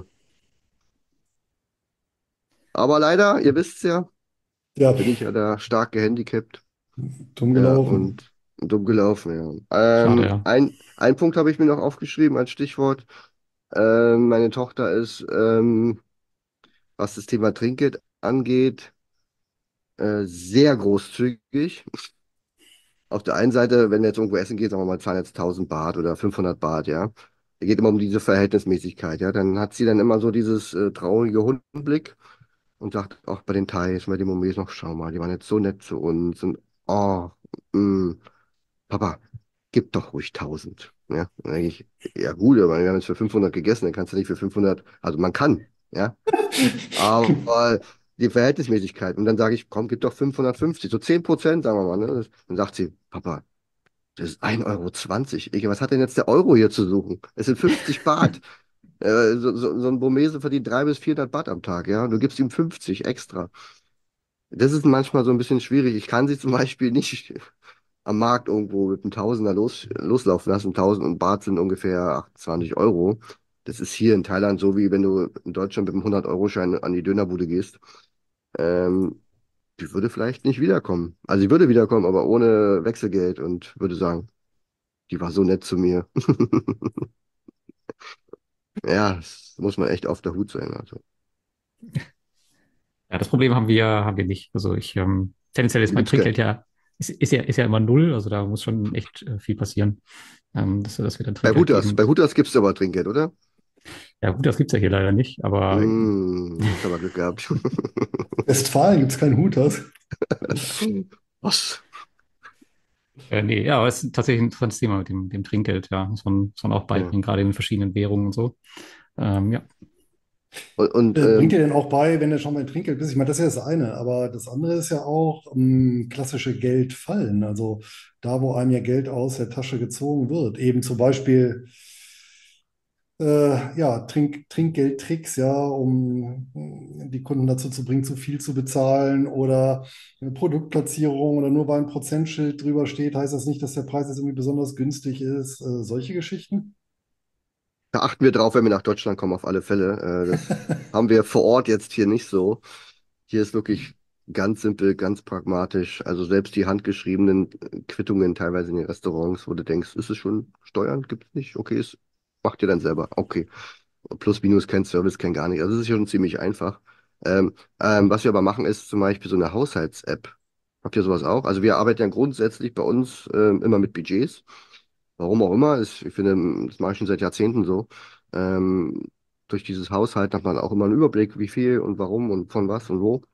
Aber leider, ihr wisst ja, Ja, bin ich ja da stark gehandicapt. dumm Ja, gelaufen. und dumm gelaufen, ja. Schade, Ähm, ja. ein, ein Punkt habe ich mir noch aufgeschrieben als Stichwort. Ähm, meine Tochter ist, ähm, was das Thema Trinkgeld angeht, äh, sehr großzügig. Auf der einen Seite, wenn du jetzt irgendwo essen gehst, sagen wir mal, zahlen jetzt tausend Baht oder fünfhundert Baht, ja. Da geht immer um diese Verhältnismäßigkeit, ja. Dann hat sie dann immer so dieses äh, traurige Hundenblick und sagt, auch bei den Thais, bei den Mumis noch, schau mal, die waren jetzt so nett zu uns und oh, mm, Papa, gib doch ruhig tausend. Ja, dann denke ich, ja gut, aber wir haben jetzt für fünfhundert gegessen, dann kannst du nicht für fünfhundert, also man kann, ja, aber die Verhältnismäßigkeit. Und dann sage ich, komm, gib doch fünfhundertfünfzig, so zehn Prozent, sagen wir mal. Ne? Dann sagt sie, Papa, das ist ein Euro. zwanzig. Ich, was hat denn jetzt der Euro hier zu suchen? Es sind fünfzig Baht. Äh, so, so, so ein Burmese verdient dreihundert bis vierhundert Baht am Tag, ja. Du gibst ihm fünfzig extra. Das ist manchmal so ein bisschen schwierig. Ich kann sie zum Beispiel nicht am Markt irgendwo mit einem Tausender los, loslaufen lassen. tausend und Baht sind ungefähr achtundzwanzig Euro. Das ist hier in Thailand so, wie wenn du in Deutschland mit einem hundert-Euro-Schein an die Dönerbude gehst. Ähm, Die würde vielleicht nicht wiederkommen. Also sie würde wiederkommen, aber ohne Wechselgeld und würde sagen, die war so nett zu mir. Ja, das muss man echt auf der Hut sein. Also, Ja, das Problem haben wir, haben wir nicht. Also ich, ähm, tendenziell ist hier mein gibt's kein, Trinkgeld ja, ist, ist ja, ist ja immer null, also da muss schon echt äh, viel passieren, ähm, dass, dass wir dann bei Trinkgeld Hutas, geben. bei Hutas gibt's aber Trinkgeld, oder? Ja, gut, das gibt's ja hier leider nicht, aber Hm, hast aber Glück gehabt. Westfalen gibt es keinen Hutas. Was? äh, nee, ja, aber es ist tatsächlich ein interessantes Thema mit dem, dem Trinkgeld, ja, muss man, muss man auch Ja. beibringen, gerade in verschiedenen Währungen und so. Ähm, ja, Und, und Äh, Bringt dir ähm, denn auch bei, wenn du schon beim Trinkgeld bist? Ich meine, das ist ja das eine, aber das andere ist ja auch ähm, klassische Geldfallen. Also da, wo einem ja Geld aus der Tasche gezogen wird. Eben zum Beispiel äh, ja, Trink, Trinkgeldtricks, ja, um äh, die Kunden dazu zu bringen, zu viel zu bezahlen oder eine Produktplatzierung oder nur weil ein Prozentschild drüber steht, heißt das nicht, dass der Preis jetzt irgendwie besonders günstig ist. Äh, solche Geschichten. da achten wir drauf, wenn wir nach Deutschland kommen, auf alle Fälle. Äh, das haben wir vor Ort jetzt hier nicht so. Hier ist wirklich ganz simpel, ganz pragmatisch. Also selbst die handgeschriebenen äh, Quittungen teilweise in den Restaurants, wo du denkst, ist es schon Steuern? Gibt's nicht? Okay, es macht ihr dann selber. Okay. Plus, minus, kein Service, kein gar nicht. Also es ist schon ziemlich einfach. Ähm, ähm, was wir aber machen, ist zum Beispiel so eine Haushalts-App. Habt ihr sowas auch? Also wir arbeiten ja grundsätzlich bei uns ähm, immer mit Budgets. Warum auch immer, ist, ich finde, das mache ich schon seit Jahrzehnten so. Ähm, durch dieses Haushalt hat man auch immer einen Überblick, wie viel und warum und von was und wo.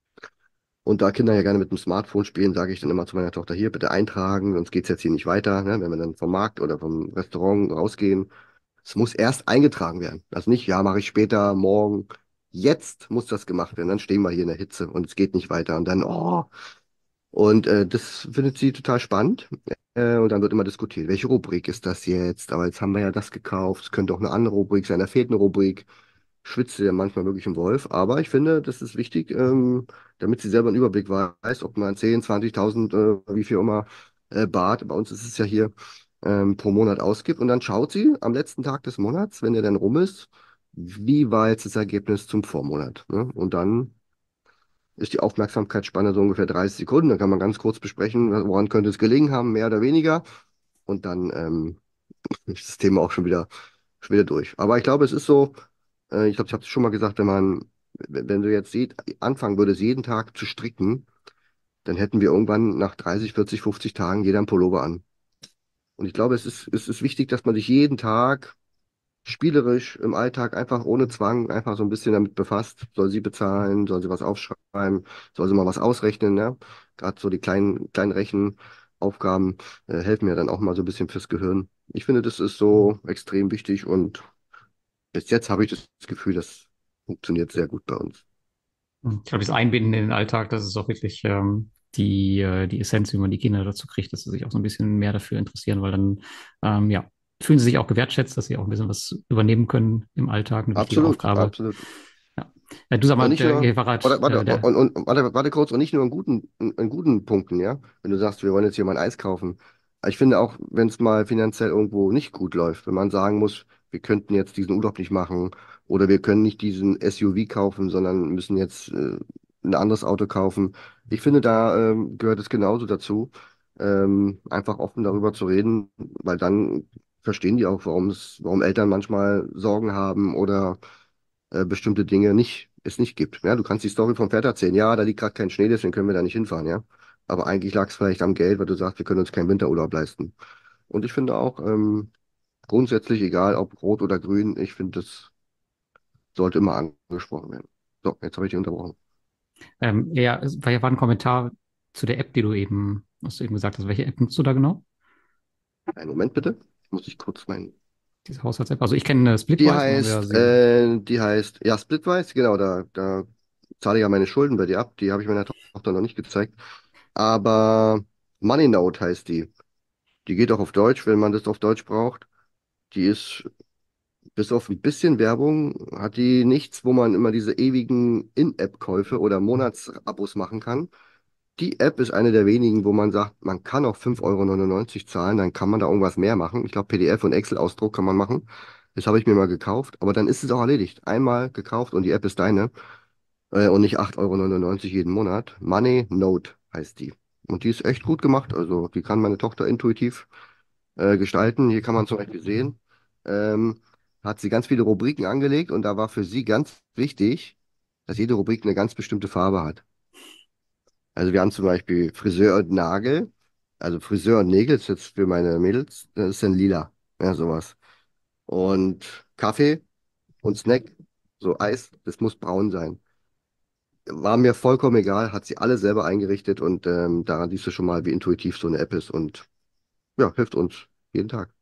Und da Kinder ja gerne mit dem Smartphone spielen, sage ich dann immer zu meiner Tochter, hier bitte eintragen, sonst geht's jetzt hier nicht weiter, ne? Wenn wir dann vom Markt oder vom Restaurant rausgehen. Es muss erst eingetragen werden. Also nicht, ja, mache ich später, morgen. Jetzt muss das gemacht werden. Dann stehen wir hier in der Hitze und es geht nicht weiter. Und dann, oh. Und äh, das findet sie total spannend. Äh, und dann wird immer diskutiert, welche Rubrik ist das jetzt? Aber jetzt haben wir ja das gekauft. Es könnte auch eine andere Rubrik sein. Da fehlt eine Rubrik. Schwitzt sie ja manchmal wirklich im Wolf. Aber ich finde, das ist wichtig, ähm, damit sie selber einen Überblick weiß, ob man zehn, zwanzigtausend, äh, wie viel immer, äh, Baht, bei uns ist es ja hier, ähm, pro Monat ausgibt. Und dann schaut sie am letzten Tag des Monats, wenn der dann rum ist, wie war jetzt das Ergebnis zum Vormonat. Ne? Und dann ist die Aufmerksamkeitsspanne so ungefähr dreißig Sekunden. Dann kann man ganz kurz besprechen, woran könnte es gelegen haben, mehr oder weniger. Und dann ähm, ist das Thema auch schon wieder, schon wieder durch. Aber ich glaube, es ist so, äh, ich glaube, ich habe es schon mal gesagt, wenn man, wenn wenn du jetzt sieht, anfangen würdest, jeden Tag zu stricken, dann hätten wir irgendwann nach dreißig, vierzig, fünfzig Tagen jeder einen Pullover an. Und ich glaube, es ist, es ist wichtig, dass man sich jeden Tag spielerisch im Alltag einfach ohne Zwang einfach so ein bisschen damit befasst. Soll sie bezahlen, soll sie was aufschreiben, soll sie mal was ausrechnen, ne? Gerade so die kleinen, kleinen Rechenaufgaben äh, helfen mir dann auch mal so ein bisschen fürs Gehirn. Ich finde, das ist so extrem wichtig und bis jetzt habe ich das Gefühl, das funktioniert sehr gut bei uns. Ich glaube, das Einbinden in den Alltag, das ist auch wirklich ähm, die, äh, die Essenz, wie man die Kinder dazu kriegt, dass sie sich auch so ein bisschen mehr dafür interessieren, weil dann, ähm, ja, fühlen sie sich auch gewertschätzt, dass sie auch ein bisschen was übernehmen können im Alltag, eine wichtige Absolut, Aufgabe. absolut. Ja. Äh, du sag Und mal, nicht der nur, warte, Fahrrad, warte, äh, der, und, und, warte, warte kurz, und nicht nur in guten, in, in guten Punkten, ja? Wenn du sagst, wir wollen jetzt hier mal ein Eis kaufen. Aber ich finde auch, wenn es mal finanziell irgendwo nicht gut läuft, wenn man sagen muss, wir könnten jetzt diesen Urlaub nicht machen oder wir können nicht diesen S U V kaufen, sondern müssen jetzt äh, ein anderes Auto kaufen. Ich finde, da ähm, gehört es genauso dazu, ähm, einfach offen darüber zu reden, weil dann verstehen die auch, warum es, warum Eltern manchmal Sorgen haben oder äh, bestimmte Dinge nicht, es nicht gibt. Ja, du kannst die Story vom Pferd erzählen. Ja, da liegt gerade kein Schnee, deswegen können wir da nicht hinfahren, ja. Aber eigentlich lag es vielleicht am Geld, weil du sagst, wir können uns keinen Winterurlaub leisten. Und ich finde auch, ähm, grundsätzlich, egal ob rot oder grün, ich finde, das sollte immer angesprochen werden. So, jetzt habe ich dich unterbrochen. ähm, ja, es war ja war ein Kommentar zu der App, die du eben, was du eben gesagt hast. Welche App nutzt du da genau? Einen Moment bitte. Muss ich kurz meinen. Diese Haushalts-App? Also ich kenne äh, Die Splitwise, machen wir ja heißt, sehr. äh, die heißt, ja, Splitwise, genau, da, da zahle ich ja meine Schulden bei dir ab. Die habe ich meiner Tochter noch nicht gezeigt. Aber MoneyNote heißt die. Die geht auch auf Deutsch, wenn man das auf Deutsch braucht. Die ist, bis auf ein bisschen Werbung, hat die nichts, wo man immer diese ewigen In-App-Käufe oder Monatsabos machen kann. Die App ist eine der wenigen, wo man sagt, man kann auch fünf Euro neunundneunzig zahlen, dann kann man da irgendwas mehr machen. Ich glaube, P D F und Excel-Ausdruck kann man machen. Das habe ich mir mal gekauft, aber dann ist es auch erledigt. Einmal gekauft und die App ist deine. Äh, und nicht acht Euro neunundneunzig jeden Monat. Money Note heißt die. Und die ist echt gut gemacht. Also die kann meine Tochter intuitiv äh, gestalten. Hier kann man zum Beispiel sehen, ähm, hat sie ganz viele Rubriken angelegt und da war für sie ganz wichtig, dass jede Rubrik eine ganz bestimmte Farbe hat. Also wir haben zum Beispiel Friseur und Nagel, also Friseur und Nägel ist jetzt für meine Mädels, das ist dann lila, ja, sowas. Und Kaffee und Snack, so Eis, das muss braun sein. War mir vollkommen egal, hat sie alle selber eingerichtet und ähm, daran siehst du schon mal, wie intuitiv so eine App ist und ja, hilft uns jeden Tag.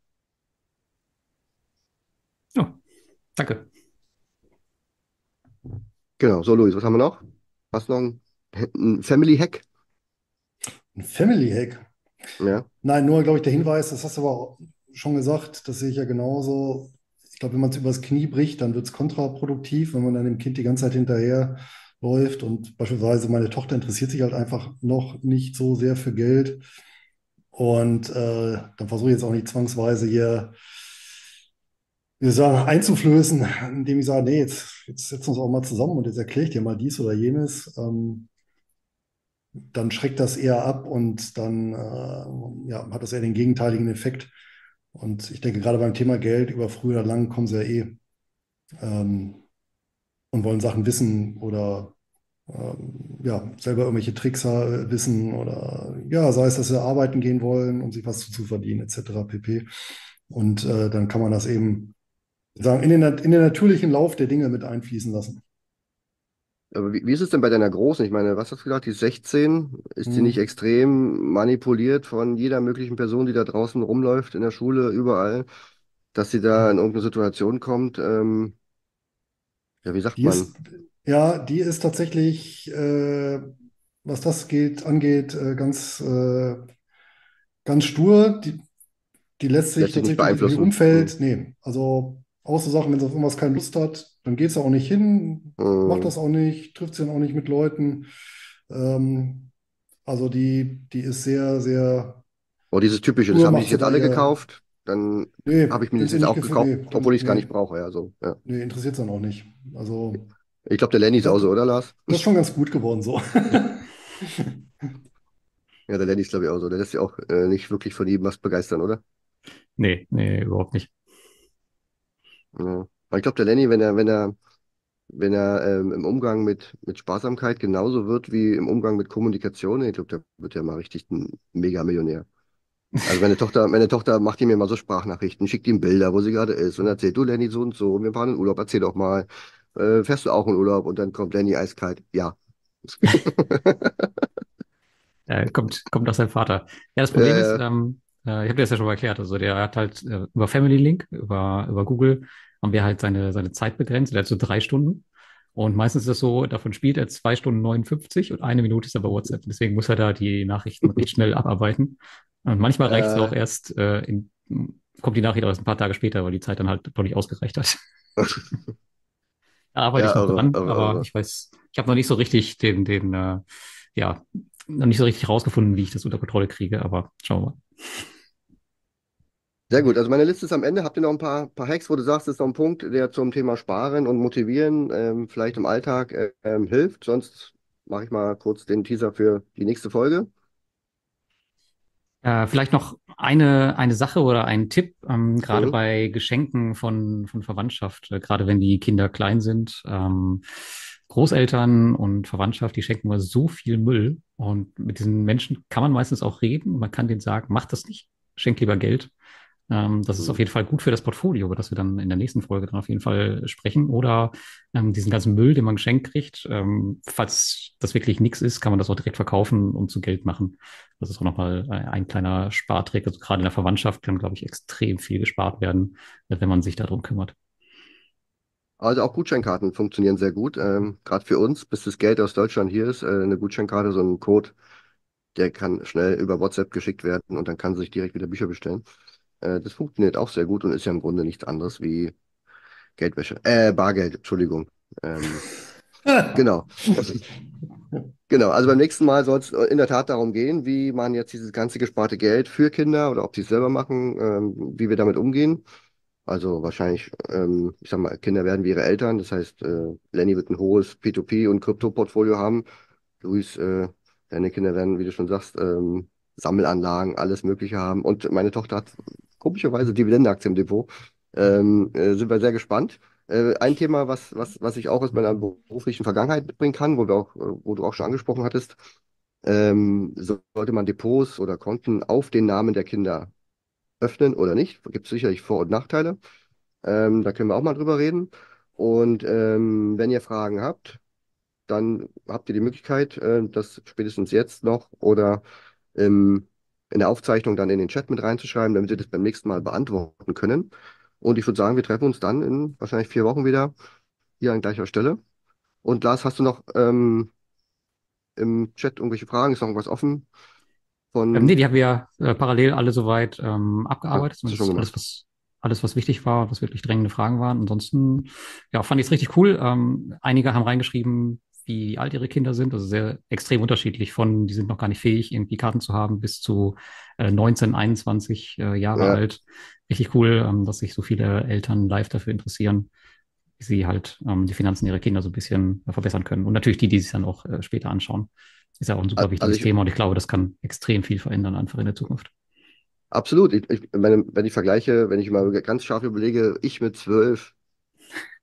Oh, danke. Genau, so Luis, was haben wir noch? Hast du noch ein, ein Family Hack? Ein Family Hack. Ja, Nein, nur, glaube ich, der Hinweis, das hast du aber auch schon gesagt, das sehe ich ja genauso. Ich glaube, wenn man es übers Knie bricht, dann wird es kontraproduktiv, wenn man dann dem Kind die ganze Zeit hinterher läuft. Und beispielsweise meine Tochter interessiert sich halt einfach noch nicht so sehr für Geld. Und äh, dann versuche ich jetzt auch nicht zwangsweise hier, wie wir sagen, einzuflößen, indem ich sage, nee, jetzt, jetzt setzen wir uns auch mal zusammen und jetzt erkläre ich dir mal dies oder jenes. Ähm, dann schreckt das eher ab und dann äh, ja, hat das eher den gegenteiligen Effekt. Und ich denke, gerade beim Thema Geld, über früh oder lang kommen sie ja eh ähm, und wollen Sachen wissen oder ähm, ja, selber irgendwelche Tricks äh, wissen oder ja, sei es, dass sie arbeiten gehen wollen, um sich was zu verdienen, et cetera pp. Und äh, dann kann man das eben sagen, in den, nat- in den natürlichen Lauf der Dinge mit einfließen lassen. Aber wie, wie ist es denn bei deiner Großen? Ich meine, was hast du gesagt, die ist sechzehn? Ist sie nicht Hm. extrem manipuliert von jeder möglichen Person, die da draußen rumläuft, in der Schule, überall, dass sie da in irgendeine Situation kommt? Ähm, ja, wie sagt Die man? ist, ja, die ist tatsächlich, äh, was das geht, angeht, äh, ganz, äh, ganz stur. Die, die lässt sich Lässt sich nicht tatsächlich durch ihr beeinflussen. Hm. Umfeld, nee, also außer Sachen, wenn sie auf irgendwas keine Lust hat, dann geht sie auch nicht hin, macht Hm. das auch nicht, trifft sie dann auch nicht mit Leuten. Ähm, also die, die ist sehr, sehr Oh, dieses Typische, das stur, haben die macht sich sie jetzt da alle ihr, gekauft, dann habe nee, ich mir wenn das sie jetzt nicht auch gefühlt, gekauft, nee, obwohl dann, ich es gar nicht nee, brauche. Ja, so, ja. nee, interessiert es dann auch nicht. Also Ich glaube, der Lenny ist das, auch so, oder Lars? das ist schon ganz gut geworden so. Ja. Ja, der Lenny ist, glaube ich, auch so. Der lässt sich auch äh, nicht wirklich von jedem was begeistern, oder? Nee, nee, überhaupt nicht. Ja. Aber ich glaube, der Lenny, wenn er, wenn er, wenn er ähm, im Umgang mit, mit Sparsamkeit genauso wird wie im Umgang mit Kommunikation, ich glaube, der wird ja mal richtig ein Mega-Millionär. Also meine Tochter, meine Tochter macht ihm immer so Sprachnachrichten, schickt ihm Bilder, wo sie gerade ist und erzählt, du Lenny, so und so, wir fahren in Urlaub, erzähl doch mal. Äh, fährst du auch in Urlaub? Und dann kommt Lenny eiskalt. Ja. Äh, kommt, kommt aus seinem Vater. Ja, das Problem ist, Äh, ähm, äh, ich habe dir das ja schon mal erklärt, also der hat halt äh, über Family Link, über, über Google, haben wir halt seine, seine Zeit begrenzt, der hat so drei Stunden. Und meistens ist es so, davon spielt er zwei Stunden neunundfünfzig und eine Minute ist er bei WhatsApp. Deswegen muss er da die Nachrichten recht schnell abarbeiten. Und manchmal reicht es auch äh, erst, äh, in, kommt die Nachricht erst ein paar Tage später, weil die Zeit dann halt noch nicht ausgereicht hat. Da arbeite ja, ich noch irre, dran, irre, aber irre. ich weiß, ich habe noch nicht so richtig den, den, äh, ja, noch nicht so richtig rausgefunden, wie ich das unter Kontrolle kriege, aber schauen wir mal. Sehr gut. Also meine Liste ist am Ende. Habt ihr noch ein paar, paar Hacks, wo du sagst, das ist noch ein Punkt, der zum Thema Sparen und Motivieren ähm, vielleicht im Alltag äh, ähm, hilft? Sonst mache ich mal kurz den Teaser für die nächste Folge. Äh, vielleicht noch eine, eine Sache oder ein Tipp, ähm, gerade Mhm. bei Geschenken von, von Verwandtschaft, äh, gerade wenn die Kinder klein sind. Ähm, Großeltern und Verwandtschaft, die schenken immer so viel Müll. Und mit diesen Menschen kann man meistens auch reden. Man kann denen sagen, mach das nicht, schenk lieber Geld. Ähm, das ist auf Mhm. jeden Fall gut für das Portfolio, über das wir dann in der nächsten Folge dann auf jeden Fall sprechen. Oder ähm, diesen ganzen Müll, den man geschenkt kriegt, ähm, falls das wirklich nichts ist, kann man das auch direkt verkaufen und zu Geld machen. Das ist auch nochmal äh, ein kleiner Spartrick. Also gerade in der Verwandtschaft kann, glaube ich, extrem viel gespart werden, äh, wenn man sich darum kümmert. Also auch Gutscheinkarten funktionieren sehr gut. Ähm, gerade für uns, bis das Geld aus Deutschland hier ist, äh, eine Gutscheinkarte, so ein Code, der kann schnell über WhatsApp geschickt werden und dann kann sich direkt wieder Bücher bestellen. Äh, das funktioniert auch sehr gut und ist ja im Grunde nichts anderes wie Geldwäsche. Äh, Bargeld, Entschuldigung. Ähm, genau. Genau, also beim nächsten Mal soll es in der Tat darum gehen, wie man jetzt dieses ganze gesparte Geld für Kinder oder ob sie es selber machen, ähm, wie wir damit umgehen. Also wahrscheinlich, ähm, ich sag mal, Kinder werden wie ihre Eltern. Das heißt, äh, Lenny wird ein hohes P to P- und Krypto-Portfolio haben. Luis, äh, deine Kinder werden, wie du schon sagst, ähm, Sammelanlagen, alles Mögliche haben. Und meine Tochter hat komischerweise Dividendenaktien im Depot. Ähm, äh, sind wir sehr gespannt. Äh, ein Thema, was, was, was ich auch aus meiner beruflichen Vergangenheit mitbringen kann, wo wir auch, äh, wo du auch schon angesprochen hattest, ähm, so- sollte man Depots oder Konten auf den Namen der Kinder öffnen oder nicht? Gibt es sicherlich Vor- und Nachteile. Ähm, da können wir auch mal drüber reden. Und ähm, wenn ihr Fragen habt, dann habt ihr die Möglichkeit, äh, das spätestens jetzt noch oder im, in der Aufzeichnung dann in den Chat mit reinzuschreiben, damit wir das beim nächsten Mal beantworten können. Und ich würde sagen, wir treffen uns dann in wahrscheinlich vier Wochen wieder hier an gleicher Stelle. Und Lars, hast du noch ähm, im Chat irgendwelche Fragen? Ist noch irgendwas offen? Ähm, nee, Von, die haben wir ja äh, parallel alle soweit ähm, abgearbeitet. hast du schon Zumindest alles, gemacht? was, alles, was wichtig war, was wirklich drängende Fragen waren. Ansonsten, ja, fand ich es richtig cool. Ähm, einige haben reingeschrieben, wie alt ihre Kinder sind. Also sehr extrem unterschiedlich von, die sind noch gar nicht fähig, irgendwie Karten zu haben, bis zu äh, neunzehn, einundzwanzig äh, Jahre Ja, alt. Richtig cool, ähm, dass sich so viele Eltern live dafür interessieren, wie sie halt ähm, die Finanzen ihrer Kinder so ein bisschen äh, verbessern können. Und natürlich die, die sich dann auch äh, später anschauen. Ist ja auch ein super also wichtiges ich, Thema und ich glaube, das kann extrem viel verändern einfach in der Zukunft. absolut. Ich, ich meine, wenn ich vergleiche, wenn ich mal ganz scharf überlege, ich mit zwölf,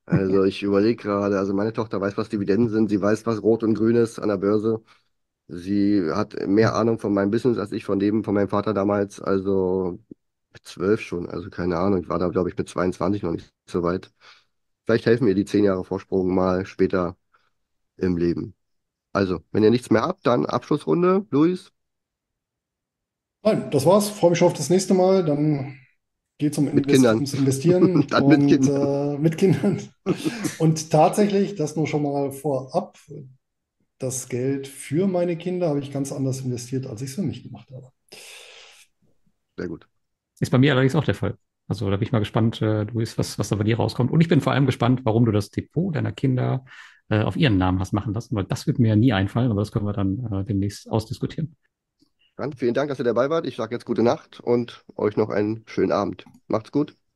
Also ich überlege gerade, also meine Tochter weiß, was Dividenden sind, sie weiß, was Rot und Grün ist an der Börse. Sie hat mehr Ahnung von meinem Business als ich von dem von meinem Vater damals, also mit zwölf schon, also keine Ahnung. Ich war da, glaube ich, mit zweiundzwanzig noch nicht so weit. Vielleicht helfen mir die zehn Jahre Vorsprung mal später im Leben. Also, wenn ihr nichts mehr habt, dann Abschlussrunde, Luis, Nein, das war's. Freue mich schon auf das nächste Mal. Dann geht es um mit Invest Kindern. ums Investieren Dann mit und Kindern. äh, mit Kindern. Und tatsächlich, das nur schon mal vorab, das Geld für meine Kinder habe ich ganz anders investiert, als ich es für mich gemacht habe. Sehr gut. Ist bei mir allerdings auch der Fall. Also da bin ich mal gespannt, äh, Luis, was, was da bei dir rauskommt. Und ich bin vor allem gespannt, warum du das Depot deiner Kinder äh, auf ihren Namen hast machen lassen, weil das wird mir ja nie einfallen, aber das können wir dann äh, demnächst ausdiskutieren. Dann vielen Dank, dass ihr dabei wart. Ich sage jetzt gute Nacht und euch noch einen schönen Abend. Macht's gut.